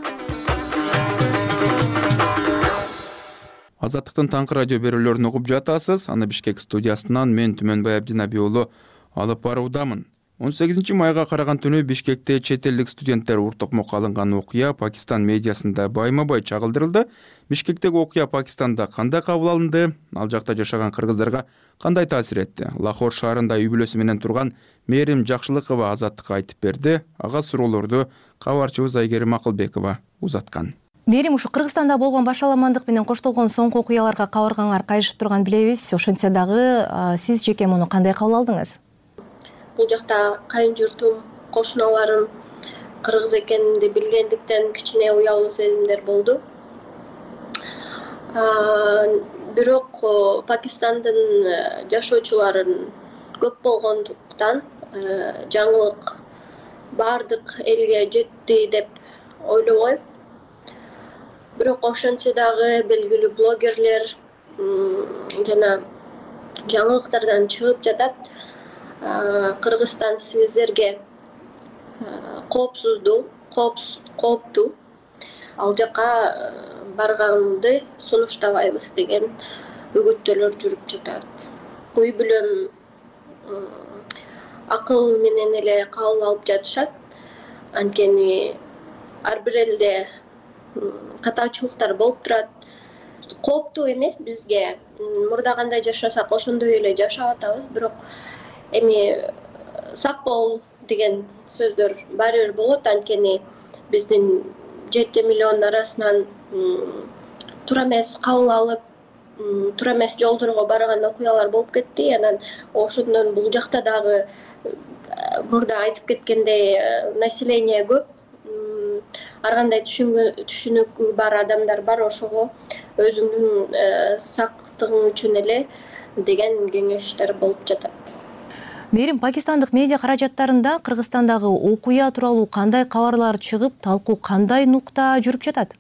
Азаттыктын таңкы радио берүүлөрүн угуп жатасыз. Аны Бишкек студиясынан мен Түмөнбай Абдинаби уулу алып баруудамын. он сегизинчи майга караган түнү Бишкекте чет элдик студенттер уртукмукка алынган окуя Пакистан медиасында байма-бай чагылдырылды. Бишкектеги окуя Пакистанда кандай кабыл алынды? Ал жакта жашаган кыргыздарга кандай таасир этти? Лахор шаарында үй бүлөсү менен турган Мээрим Жакшылыкова Азаттыкка айтып берди. Ага суроолорду кабарчыбыз Айгерим Акылбекова узаткан. Мээрим, ушу Кыргызстанда болгон башаламандык менен коштолгон соңку окуяларга кабаргаңар кайышып турган билебиз. Ошентсе дагы сиз жеке муну кандай кабыл алдыңыз? Бул жакта кайын журтум, кошуналарым кыргыз экенимди билгендиктен кичине уялуу сезимдер болду. Бирок Пакистандын жашоочуларын көп болгондуктан жаңылык бардык элге жетти деп ойлобойм. Бирок ошентсе дагы белгилүү блогерлер жана жаңылыктардан чыгып жатат. Кыргызстан сиздерге коопсуздуу, кооптуу. Ал жака барганды сунуштабайбыз деген үгүттөлөр жүрүп жатат. Үй бүлөм акыл менен эле кабыл алып жатышат. Анткени ар бир элде катачылыктар болуп турат. Кооптуу эмес бизге. Мурда кандай жашасак ошондой эле жашап атабыз, бирок эми сак бол деген сөздөр баары бир болот. Анткени биздин жети миллион арасынан туура эмес кабыл алып, туура эмес жолдорго барган окуялар болуп кетти. Анан ошондон бул жакта дагы мурда айтып кеткендей население көп. ар кандай түшүнүкү бар адамдар бар, ошого өзүңдүн сактыгың үчүн эле деген кеңештер болуп жатат. Мээрим, пакистандык медиа каражаттарында Кыргызстандагы окуя тууралуу кандай кабарлар чыгып, талкуу кандай нукта жүрүп жатат?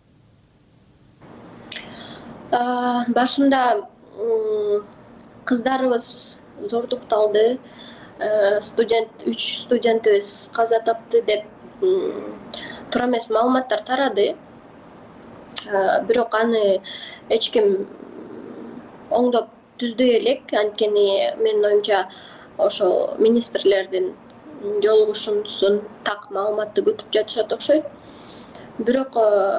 Башында кыздарыбыз зордукталды, студент үч студентибиз каза тапты деп туура эмес маалыматтар тарады. Бирок аны эч ким оңдоп түздөй элек, анткени менин оюмча ошол министрлердин жолугушуусун так маалыматты күтүп жатышат окшойт. Бирок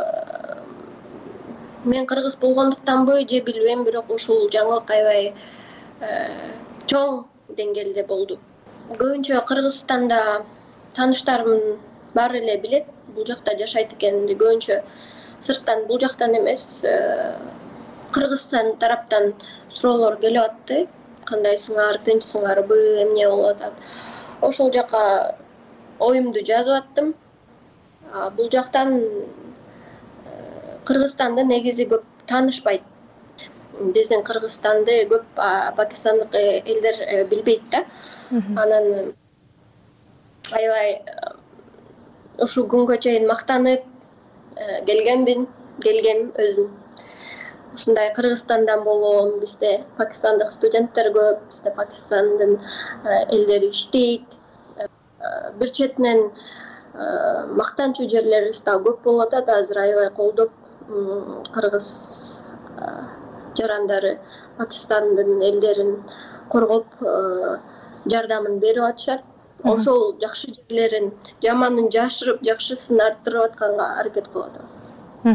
мен кыргыз болгондуктанбы же билбейм, бирок ушул жаңылык аябай чоң деңгээлде болду. Көбүнчө Кыргызстанда тааныштарым баары эле билет, бул жакта жашайт экенимди. Көбүнчө сырттан, бул жактан эмес, Кыргызстан тараптан суроолор келип атты. Кандайсыңар, тынчсыңарбы, эмне болуп атат? Ошол жака оюмду жазып аттым. Бул жактан Кыргызстанды негизи көп таанышпайт. Биздин Кыргызстанды көп пакистандык элдер билбейт да. Анан аябай ушул күнгө чейин мактанып келгенмин, келгем өзүм. Ушундай Кыргызстандан болгом, бизде пакистандык студенттер көп, бизде Пакистандын элдери иштейт. Бир четинен мактанчу жерлерибиз да көп болуп атат. Азыр аябай колдоп кыргыз жарандары Пакистандын элдерин коргоп жардамын берип атышат. Ошол жакшы жерлерин, жаманын жашырып, жакшысын арттырып атканга аракет кылып атабыз.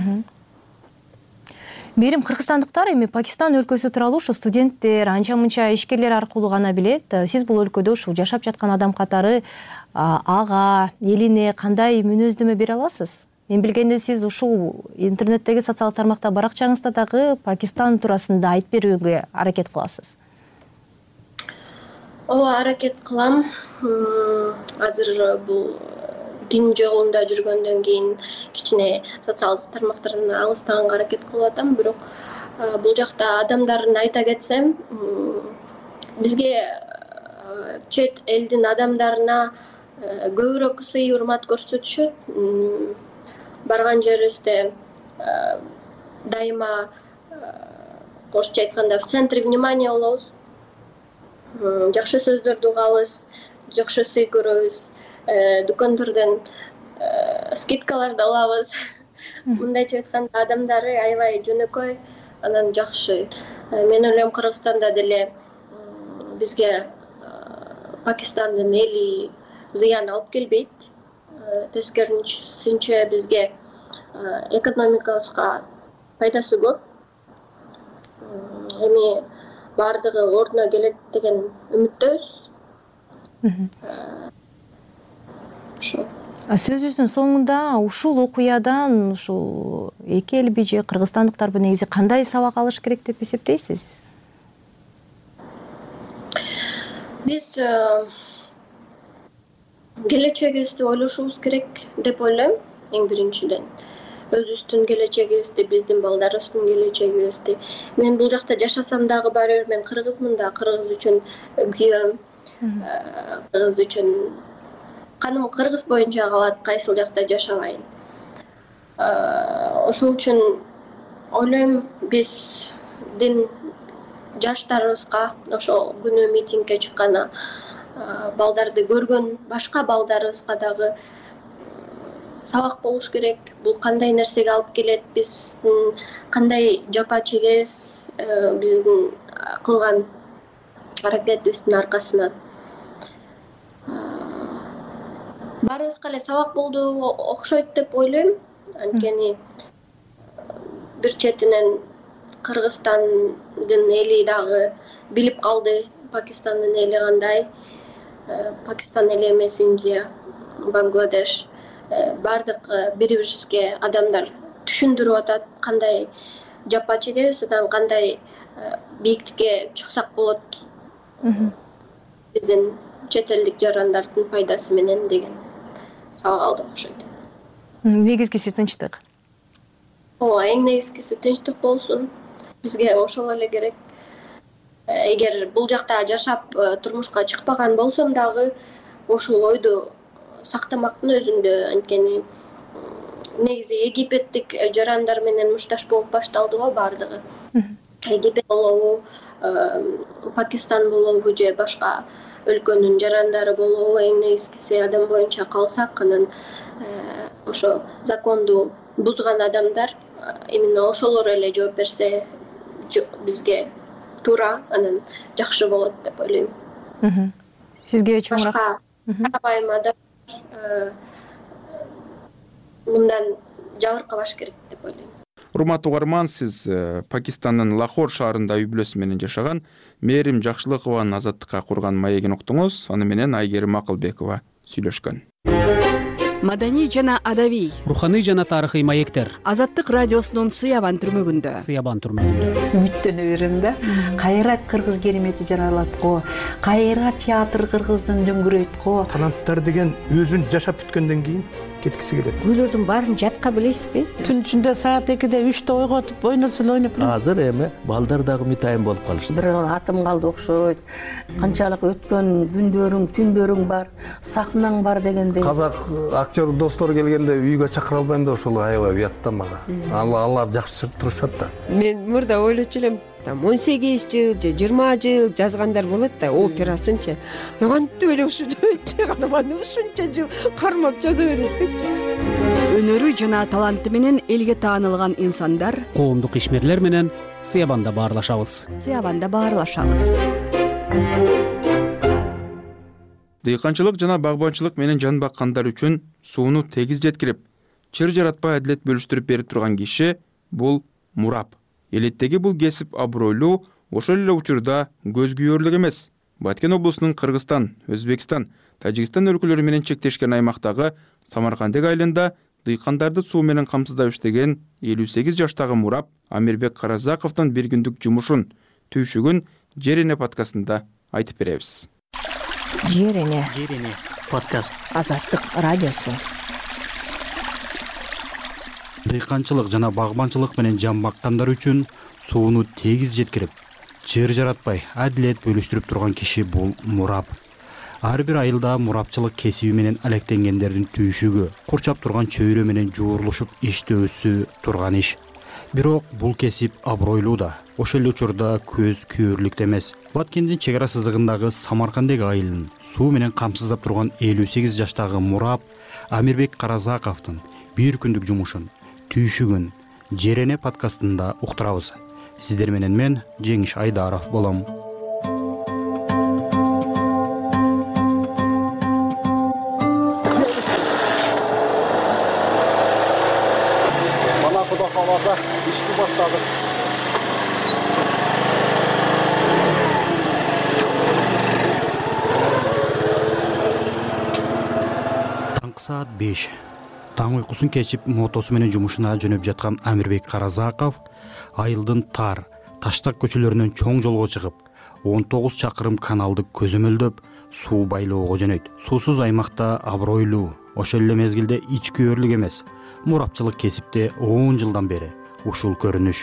Мээрим, кыргызстандыктар эми Пакистан өлкөсү тууралуу ушу студенттер, анча-мынча ишкерлер аркылуу гана билет. Сиз бул өлкөдө ушул жашап жаткан адам катары ага, элине кандай мүнөздөмө бере аласыз? Мен билгенде сиз ушул интернеттеги социалдык тармакта баракчаңызда дагы Пакистан туурасында айтып берүүгө аракет кыласыз. Ооба, аракет кылам. Азыр бул дин жолунда жүргөндөн кийин кичине социалдык тармактардан алыстаганга аракет кылып атам. Бирок бул жакта адамдарын айта кетсем, бизге чет элдин адамдарына көбүрөөк сый урмат көрсөтүшөт. Барган жерибизде дайыма, орусча айтканда, в центре внимания болобуз. Жакшы сөздөрдү угабыз, жакшы сый көрөбүз, дүкөндөрдөн скидкаларды алабыз. Мындайча айтканда адамдары аябай жөнөкөй, анан жакшы. Мен ойлойм, Кыргызстанда деле бизге Пакистандын эли зыян алып келбейт. Тескерисинче бизге экономикабызга пайдасы көп. Эми бардыгы ордуна келет деген үмүттөбүз. Сөзүбүздүн соңунда ушул окуядан ушул эки элби же кыргызстандыктарбы негизи кандай сабак алыш керек деп эсептейсиз? Биз келечегибизди ойлошубуз керек деп ойлойм. Эң биринчиден өзүбүздүн келечегибизди, биздин балдарыбыздын келечегибизди. Мен бул жакта жашасам дагы баары бир мен кыргызмын да, кыргыз үчүн күйөм, кыргыз үчүн каным кыргыз боюнча калат, кайсыл жакта жашабайын. Ошол үчүн ойлойм, биздин жаштарыбызга ошол күнү митингге чыккан балдарды көргөн башка балдарыбызга дагы сабак болуш керек. Бул кандай нерсеге алып келет, биз кандай жапа чегебиз биздин кылган аракетибиздин аркасынан. Баарыбызга эле сабак болду окшойт деп ойлойм. Анткени бир четинен Кыргызстандын эли дагы билип калды Пакистандын эли кандай. Пакистан эли эмес, Индия, Бангладеш. Бардык бири-бирибизге адамдар түшүндүрүп атат, кандай жапа чегебиз, анан кандай бийиктикке чыксак болот. Биздин чет элдик жарандардын пайдасы менен деген сабак алдык окшойт. негизгиси тынчтык. ооба, эң негизгиси тынчтык болсун. Бизге ошол эле керек. Эгер бул жакта жашап турмушка чыкпаган болсом дагы ошол ойду сактамактын өзүндө. Анткени негизи египеттик жарандар менен мушташ болуп башталды го баардыгы. Египет болобу, Пакистан болобу же башка өлкөнүн жарандары болобу, эң негизгиси адам боюнча калсак, анан ошо законду бузган адамдар именно ошолор эле жооп берсе бизге туура, анан жакшы болот деп ойлойм. Сизге чоңураак карабайм адам мындан жабыркабаш керек деп ойлойм. Урматтуу угарман, сиз Пакистандын Лахор шаарында үй бүлөсү менен жашаган Мээрим Жакшылыкованын Азаттыкка курган маегин уктуңуз. Аны менен Айгерим Акылбекова сүйлөшкөн. Маданий жана адабий, руханий жана тарыхый маектер. Азаттык радиосунун Сыябан түрмөгүндө. Сыябан түрмөгүндө. Үмүттөнө берем да. Кайра кыргыз керемети жаралат го. Кайра театр кыргыздын дөңгүрөйт го. Таланттар деген өзүн жашап бүткөндөн кийин кеткиси келет. Күйлөрдүн баарын жатка билесизби? Түн ичинде саат экиде үчтө ойготуп ойносо эле ойноп. Азыр эми балдар дагы мытайын болуп калышты. Бир атым калды окшойт. Канчалык өткөн күндөрүң, түндөрүң бар, сахнаң бар дегендей. Казак актер достор келгенде үйгө чакыра албайм да ошол аябай уятта мага. Алар жакшы турушат да. Мен мурда ойлочу элем, там он сегиз жыл же жыйырма жыл жазгандар болот да, операсынчы. Кантип эле ушу чыгарманы ушунча жыл кармап жаза берет деп. Өнөрү жана таланты менен элге таанылган инсандар коомдук ишмерлер менен Сыябанда баарлашабыз. Сыябанда баарлашабыз. Дыйканчылык жана багбанчылык менен жан баккандар үчүн сууну тегиз жеткирип, чыр жаратпай адилет бөлүштүрүп берип турган киши бул мурап. Элеттеги бул кесип абройлуу, ошол эле учурда көз күйөрлүк эмес. Баткен облусунун Кыргызстан, Өзбекстан, Тажикстан өлкөлөрү менен чектешкен аймактагы Самаркандек айылында дыйкандарды суу менен камсыздап иштеген элүү сегиз жаштагы мурап Амирбек Каразаковдун бир күндүк жумушун, түйшүгүн Жер эне подкастында айтып беребиз. Жер эне. Жер эне подкаст. Азаттык радиосу. Дыйканчылык жана багбанчылык менен жан баккандар үчүн сууну тегиз жеткирип, жер жаратпай адилет бөлүштүрүп турган киши бул мурап. Ар бир айылда мурапчылык кесиби менен алектенгендердин түйшүгү, курчап турган чөйрө менен жуурулушуп иштөөсү турган иш. Бирок бул кесип абройлуу да, ошол эле учурда көз күйөрлүк эмес. Баткендин чек ара сызыгындагы Самаркандек айылын суу менен камсыздап турган элүү сегиз жаштагы мурап Амирбек Каразаковдун бир күндүк жумушун, түйшүгүн Жер эне подкастында уктурабыз. Сиздер менен мен Жеңиш Айдаров болом. Мана Куда каласа ишти баштадык. Таңкы саат беш. Таң уйкусун кечип мотосу менен жумушуна жөнөп жаткан Амирбек Каразаков айылдын тар, таштак көчөлөрүнөн чоң жолго чыгып, он тогуз чакырым каналды көзөмөлдөп, суу байлоого жөнөйт. Суусуз аймакта абройлуу, ошол эле мезгилде ич күйөрлүк эмес. Мурапчылык кесипте он жылдан бери ушул көрүнүш.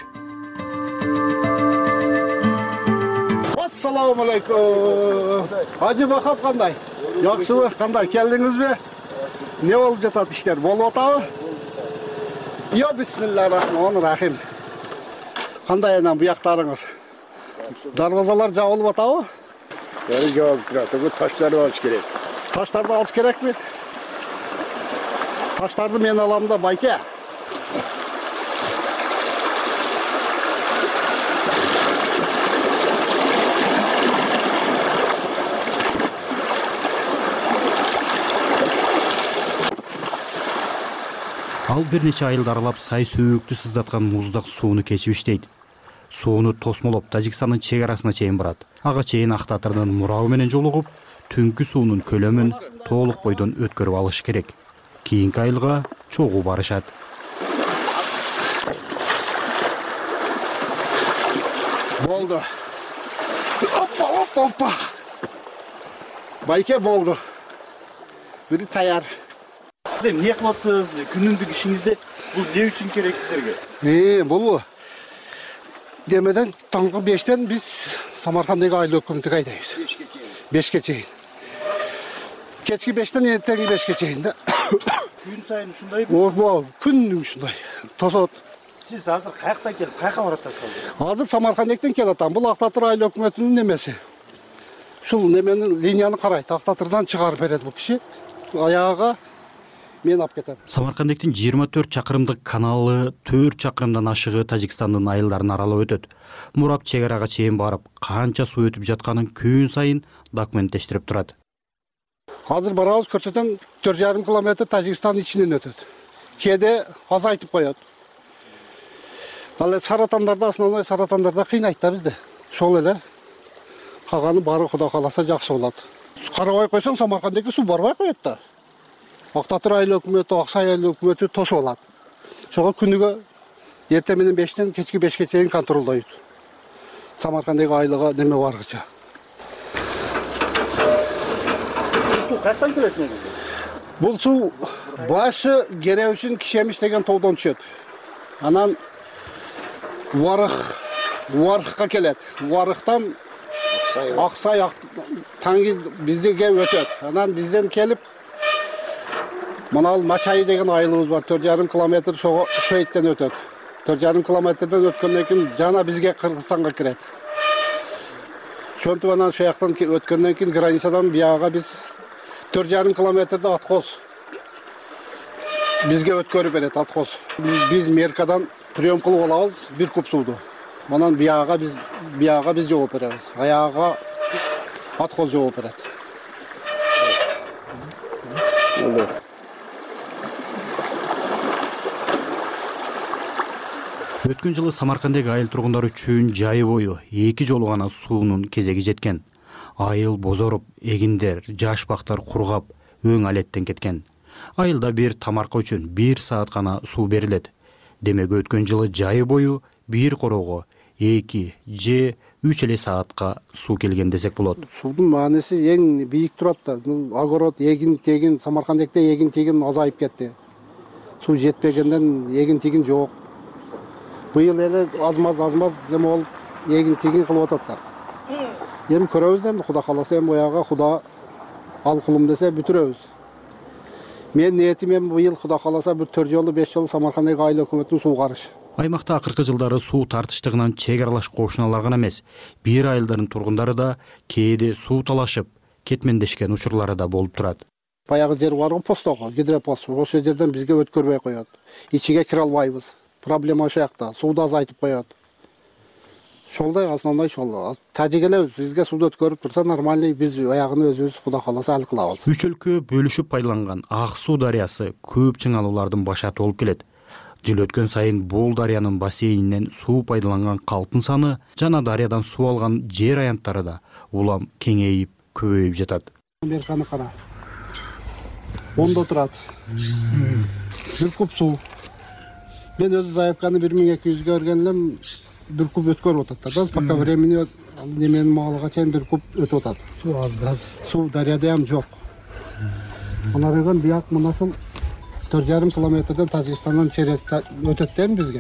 Ассаламу алейкум. Ажы бакап кандай? Жакшыбы, кандай келдиңизби? Не болуп жатат иштер? Болуп атабы? Йо, бисмиллахир-рахманир-рахим. Кандай анан буяктарыңыз? Дарбазалар жабылып атабы? Бери жабылып турат. Бу таштарды алыш керек. Таштарды алыш керекпи? Таштарды мен алам да, байке. Ал бир нече айылды аралап сай сөөктү сыздаткан муздак сууну кечип иштейт. Сууну тосмолоп Тажикстандын чек арасына чейин барат. Ага чейин Актатырдын мурабы менен жолугуп, түнкү суунун көлөмүн толук бойдон өткөрүп алыш керек. Кийинки айылга чогуу барышат. Болду. Оппа, оппа, оппа. Байке болду. Бири таяр. Эмне кылып атасыз? Күнүмдүк ишиңизде бул не үчүн керек сиздерге? Э, бул демеден таңғы бештен біз Самаркандагы айыл өкмөтүгө айдайбыз. Бешке чейин. Кечки бештен эртеңки бешке чейин да. Күн сайын ушундайбы? Ооба, күн ушундай. Тосот. Сиз азыр каяктан келип, каяка барып атасыз? Азыр Самаркандактан келип атам. Бул Актатыр айыл өкмөтүнүн немеси. Ушул неменин линияны карайт. Актатырдан чыгарып берет бул киши. Аягага мен алып кетем. Самаркандактын жыйырма төрт чакырымдык каналы төрт чакырымдан ашыгы Тажикстандын айылдарын аралап өтөт. Мурап чек арага чейин барып, канча суу өтүп жатканын күн сайын документтештирип турат. Азыр барабыз, көрсөтөм, төрт жарым километр Тажикстан ичинен өтөт. Кээде азайтып коет. Ал саратандарда, основной саратандарда кыйнайт да бизди. Шол эле калганы баары Кудай кааласа жакшы болот. Карабай койсоң Самаркандагы суу барбай коет да. Актатыр айыл өкмөтү, Аксай айыл өкмөтү тосуп алат. Ошого күнүгө эртең менен бештен кечки бешке чейин контролдойт. Самаркандагы айылга неме баргыча. Суу каяктан келет негизи? Бул суу башы Керебишин Кишемиш деген тоодон түшөт. Анан Варык, Варыкка келет. Варыктан Аксай таңги бизге өтөт. Анан бизден келип Манал Мачай деген айылыбыз бар, төрт жарым километр Шөйттен өтөт. төрт жарым километрден өткөндөн кийин жана бизге Кыргызстанга кирет. Ошентип анан шояктан өткөндөн кийин границадан бияга биз төрт жарым километрде откоз бизге өткөрүп берет, откоз. Биз Меркадан прием кылып алабыз бир куб сууду. Анан бияга биз бияга биз жооп беребиз. Аяга откоз жооп берет. Өткөн жылы Самаркандагы айыл тургундары үчүн жайы бою эки жолу гана суунун кезеги жеткен. Айыл бозоруп, эгиндер, жаш бактар кургап, өң алеттен кеткен. Айылда бир тамарка үчүн бир саат гана суу берилет. Демек өткөн жылы жайы бою бир короого эки же үч эле саатка суу келген десек болот. Суудун мааниси эң бийик турат да. Огород, эгин тегин Самаркандакта эгин тегин азайып кетти. Суу жетпегенден эгин тегин жок. Быйыл эле азмаз азмаз неме болуп эгин тегин кылып ататтар. Эми көрөбүз да, Кудай кааласа эми бояга Кудай ал кулум десе бүтүрөбүз. Мен ниетим эми быйыл Кудай кааласа бир төрт жолу беш жолу Самаркандагы айыл өкмөтүнүн суу карыш. Аймакта акыркы жылдары суу тартыштыгынан чек аралаш кошуналар гана эмес, бир айылдардын тургундары да кээде суу талашып, кетмендешкен учурлары да болуп турат. Баягы жер бар го постого, гидропост. Ошол жерден бизге өткөрбөй коет. Ичиге кире албайбыз. Проблема ошол жакта. Сууду азайтып коет. Шолдай основной шол. Тажик эле бизге сууду өткөрүп турса нормальный, биз аягын өзүбүз Кудай кааласа ал кылабыз. Үч өлкө бөлүшүп байланган Ак суу дарыясы көп чыңалуулардын башаты болуп келет. Жыл өткөн сайын бул дарыянын бассейнинен суу пайдаланган калктын саны жана дарыядан суу алган жер аянттары да улам кеңейип, көбөйүп жатат. Американы кара. Ондо турат. Бир куб суу. Мен өзү заявканы бир миң эки жүзгө берген элем, бир куб өткөрүп атат да. Пока времени неменин маалга чейин бир куб өтүп атат. Суу аз да. Суу дарыяда ham жок. Алардан бияк мына ушул төрт жарым километрден Тажикстандан через өтөт да бизге.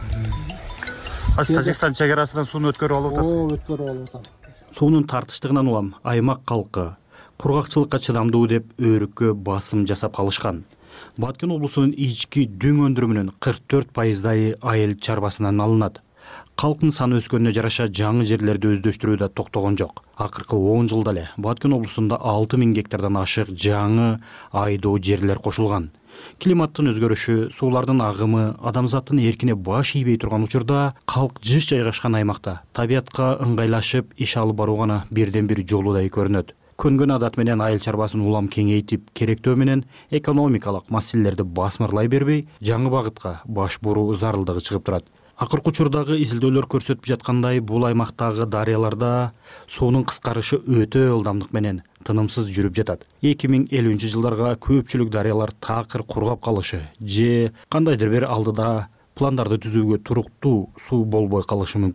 Аз Тажикстан чек арасынан сууну өткөрүп алып атасыз? Ооба, өткөрүп алып атам. Суунун тартыштыгынан улам аймак калкы кургакчылыкка чыдамдуу деп өрүккө басым жасап калышкан. Баткен облусунун ички дүң өндүрүмүнүн кырк төрт пайыздайы айыл чарбасынан алынат. Калктын саны өскөнүнө жараша жаңы жерлерди өздөштүрүү да токтогон жок. Акыркы он жылда эле Баткен облусунда алты миң гектардан ашык жаңы айдоо жерлер кошулган. Климаттын өзгөрүшү, суулардын агымы, адамзаттын эркине баш ийбей турган учурда калк жыш жайгашкан аймакта табиятка ыңгайлашып иш алып баруу гана бирден бир жолудай көрүнөт. Көнгөн адат менен айыл чарбасын улам кеңейтип, керектөө менен экономикалык маселелерди басмырлай бербей, жаңы багытка баш буруу зарылдыгы чыгып турат. Акыркы учурдагы изилдөөлөр көрсөтүп жаткандай, бул аймактагы дарыяларда суунун кыскарышы өтө ылдамдык менен тынымсыз жүрүп жатат. эки миң элүүнчү жылдарга көпчүлүк дарыялар такыр кургап калышы же кандайдыр бир алдыда пландарды түзүүгө туруктуу суу болбой калышы мүмкүн.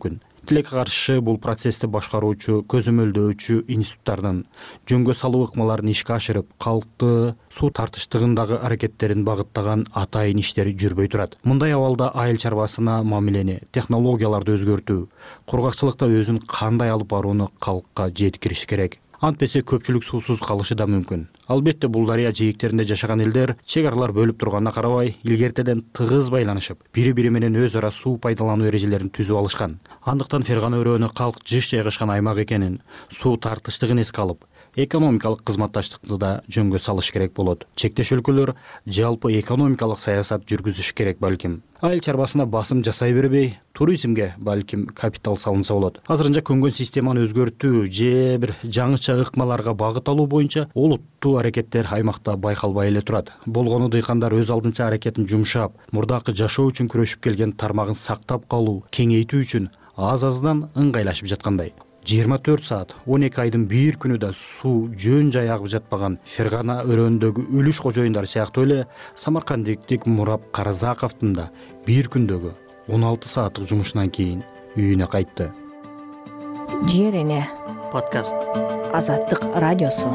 тилекке каршы бул процессти башкаруучу көзөмөлдөөчү институттардын жөнгө салуу ыкмаларын ишке ашырып, калкты суу тартыштыгындагы аракеттерин багыттаган атайын иштери жүрбөй турат. Мындай абалда айыл чарбасына мамилени, технологияларды өзгөртүү, кургакчылыкта өзүн кандай алып барууну калкка жеткириш керек. Антпесе көпчүлүк суусуз калышы да мүмкүн. Албетте бул дарыя жээктеринде жашаган элдер чек аралар бөлүп турганына карабай, илгертеден тыгыз байланышып, бири-бири менен өз ара суу пайдалануу эрежелерин түзүп алышкан. Андыктан Фергана өрөөнү калк жыш жайгашкан аймак экенин, суу тартыштыгын эске алып, экономикалык кызматташтыкты да жөнгө салыш керек болот. Чектеш өлкөлөр жалпы экономикалык саясат жүргүзүш керек балким. Айыл чарбасына басым жасай бербей, туризмге балким капитал салынса болот. Азырынча көнгөн системаны өзгөртүү же бир жаңыча ыкмаларга багыт алуу боюнча олуттуу аракеттер аймакта байкалбай эле турат. Болгону дыйкандар өз алдынча аракетин жумшап, мурдакы жашоо үчүн күрөшүп келген тармагын сактап калуу, кеңейтүү үчүн аз-аздан ыңгайлашып жаткандай. жыйырма төрт саат он эки айдын бир күнү да суу жөн жай агып жатпаган Фергана өрөөнүндөгү үлүш кожоюндар сыяктуу эле самаркандиктик Мурап Каразаковдун да бир күндөгү он алты сааттык жумушунан кийин үйүнө кайтты. Жер эне подкаст. Азаттык радиосу.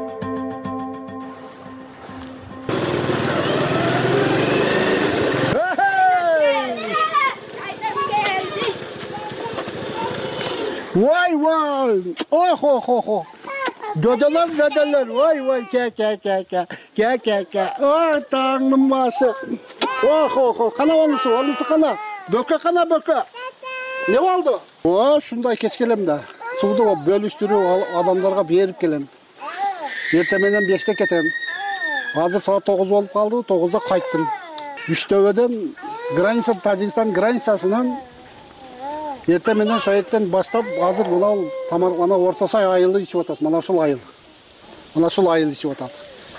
Vay vay. Oh oh oh oh. Dödeler dödeler. Vay vay ke ke ke ke. Ke ke ke. Oh Tanrım başı. Oh oh oh. Kana olması olması kana. Böke kana böke. Ne oldu? Oh şunday keskelem de. Suudu bölüştürüp adamlarga berip kelem. Ertemenden beşte ketem. Hazır saat dokuz olup kaldı. dokuzda kayttım. Üçtöbeden Granitsa Tacikistan granitsasынан Ertemenden Şayet'ten başlap hazır buna Samar ana ortasay ayıldı içip atat. Mana şul ayıl. Mana şul ayıl içip atat.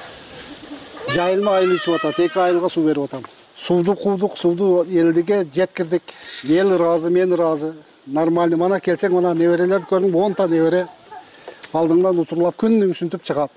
Jayılma ayıl içip atat. Eki ayılga su berip atam. Suudu kuvduk, suudu eldiге жеткирдик. El razı, men razı. Normalde mana kelseң mana nevereler көрүң он ta nevere. Алдыңдан утурлап күнүң сүнтүп чыгат.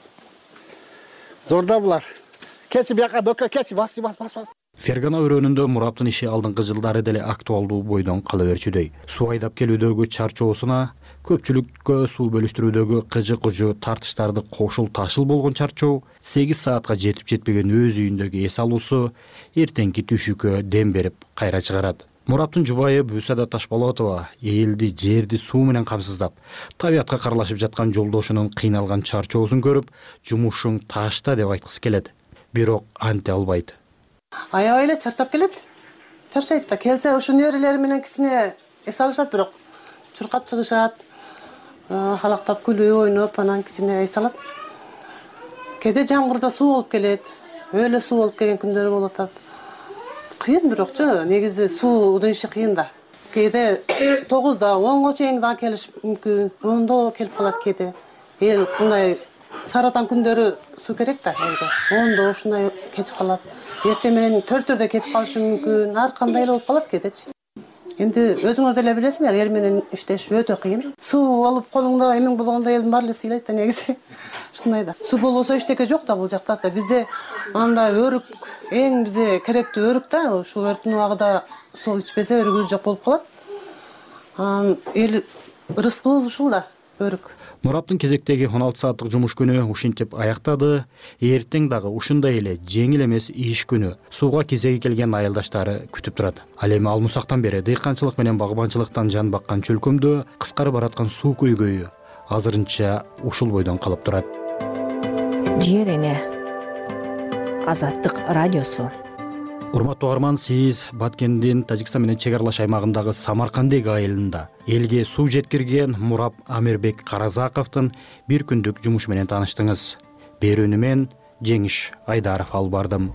Зорда булар. Кечи бияка бөкө кечи бас бас бас бас. Фергана өрөөнүндө Мураптын иши алдыңкы жылдары деле актуалдуу бойдон кала берчүдөй. Суу айдап келүүдөгү чарчоосуна, көпчүлүккө суу бөлүштүрүүдөгү кыжы-кыжы тартыштарды кошул ташыл болгон чарчоо, сегиз саатка жетип жетпеген өз үйүндөгү эс алуусу эртеңки түшүккө дем берип кайра чыгарат. Мураптын жубайы Бусада Ташболотова элди, жерди суу менен камсыздап, табиятка каралашып жаткан жолдошунун кыйналган чарчоосун көрүп, жумушуң ташта деп айткысы келет. Бирок анте албайт. Аябай эле чарчап келет. Чарчайт да. Келсе ушул нерелери менен кичине эс алышат, бирок чуркап чыгышат. Халактап күлүп, ойноп, анан кичине эс алат. Кээде жамгырда суу болуп келет. Өлө суу болуп келген күндөрү болуп атат. Кыйын бирокчу, негизи суудун иши кыйын да. Кээде тогузда, онго чейин да келиш мүмкүн. ондо келип калат кээде. Эл мындай саратан күндөрү суу керек да элге. ондо ушундай кеч калат. Эртең менен төрттөрдө кетип калышы мүмкүн. Ар кандай эле болуп калат кээдечи. Энди өзүңөр деле билесиңер, эл менен иштеш өтө кыйын. Суу алып колуңда эмиң болгондо элдин баары эле сыйлайт да негизи. Ушундай да. Суу болбосо эчтеке жок да бул жакта. Бизде анда өрүк, эң бизге керектүү өрүк да. Ушул өрүктүн убагында суу ичпесе өрүгүбүз жок болуп калат. Анан эл рызкыбыз ушул да, өрүк. Мураптын кезектеги он алты сааттык жумуш күнү ушинтип аяктады. Эртең дагы ушундай эле жеңил эмес иш күнү сууга кезеги келген айылдаштары күтүп турат. Ал эми алмусактан бери дыйканчылык менен багбанчылыктан жан баккан чөлкөмдө кыскарып бараткан суу көйгөйү азырынча ушул бойдон калып турат. Жер эне Азаттык радиосу. Урматтуу угарман, сиз Баткендин Тажикстан менен чек аралаш аймагындагы Самаркандек айылында элге суу жеткирген Мурап Амирбек Каразаковдун бир күндүк жумушу менен тааныштыңыз. Берүүнү мен Жеңиш Айдаров алып бардым.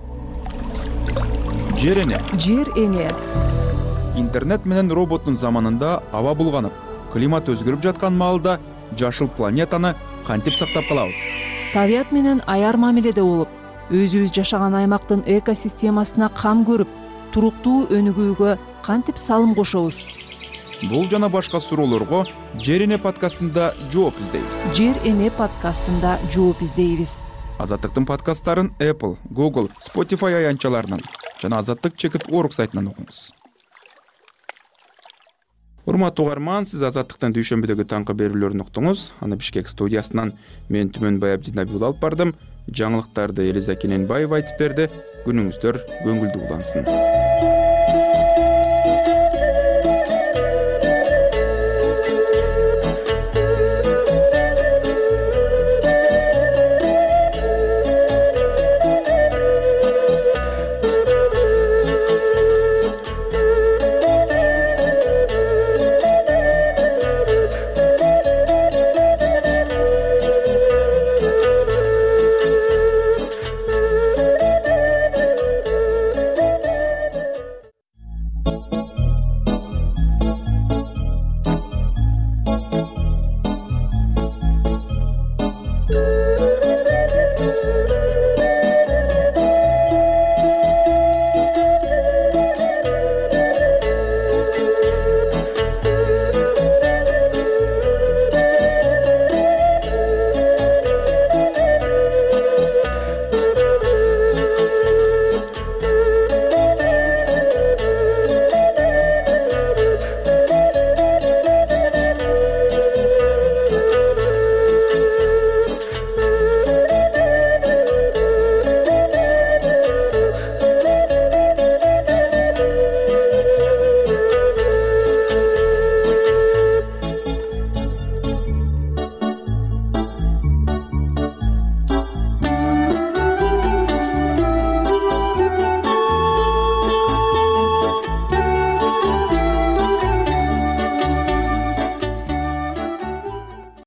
Жер эне. Жер эне. Интернет менен роботтун заманында аба булганып, климат өзгөрүп жаткан маалда жашыл планетаны кантип сактап калабыз? Табият менен аяр мамиледе болуп, өзүбүз жашаган аймактын экосистемасына кам көрүп, туруктуу өнүгүүгө кантип салым кошобуз? Бул жана башка суроолорго Жер эне подкастында жооп издейбиз. Жер эне подкастында жооп издейбиз. Азаттыктын подкасттарын Apple, Google, Spotify аянтчаларынан жана азаттык чекит орг сайтынан окуңуз. Урматтуу угарман, сиз Азаттыктын дүйшөмбүдөгү таңкы берүүлөрүн уктуңуз. Аны Бишкек студиясынан мен Түмөнбай Абдинабил алып бардым. Жаңылыктарды Элиза Кененбаева айтып берди. Күнүңүздөр көңүлдүү улансын.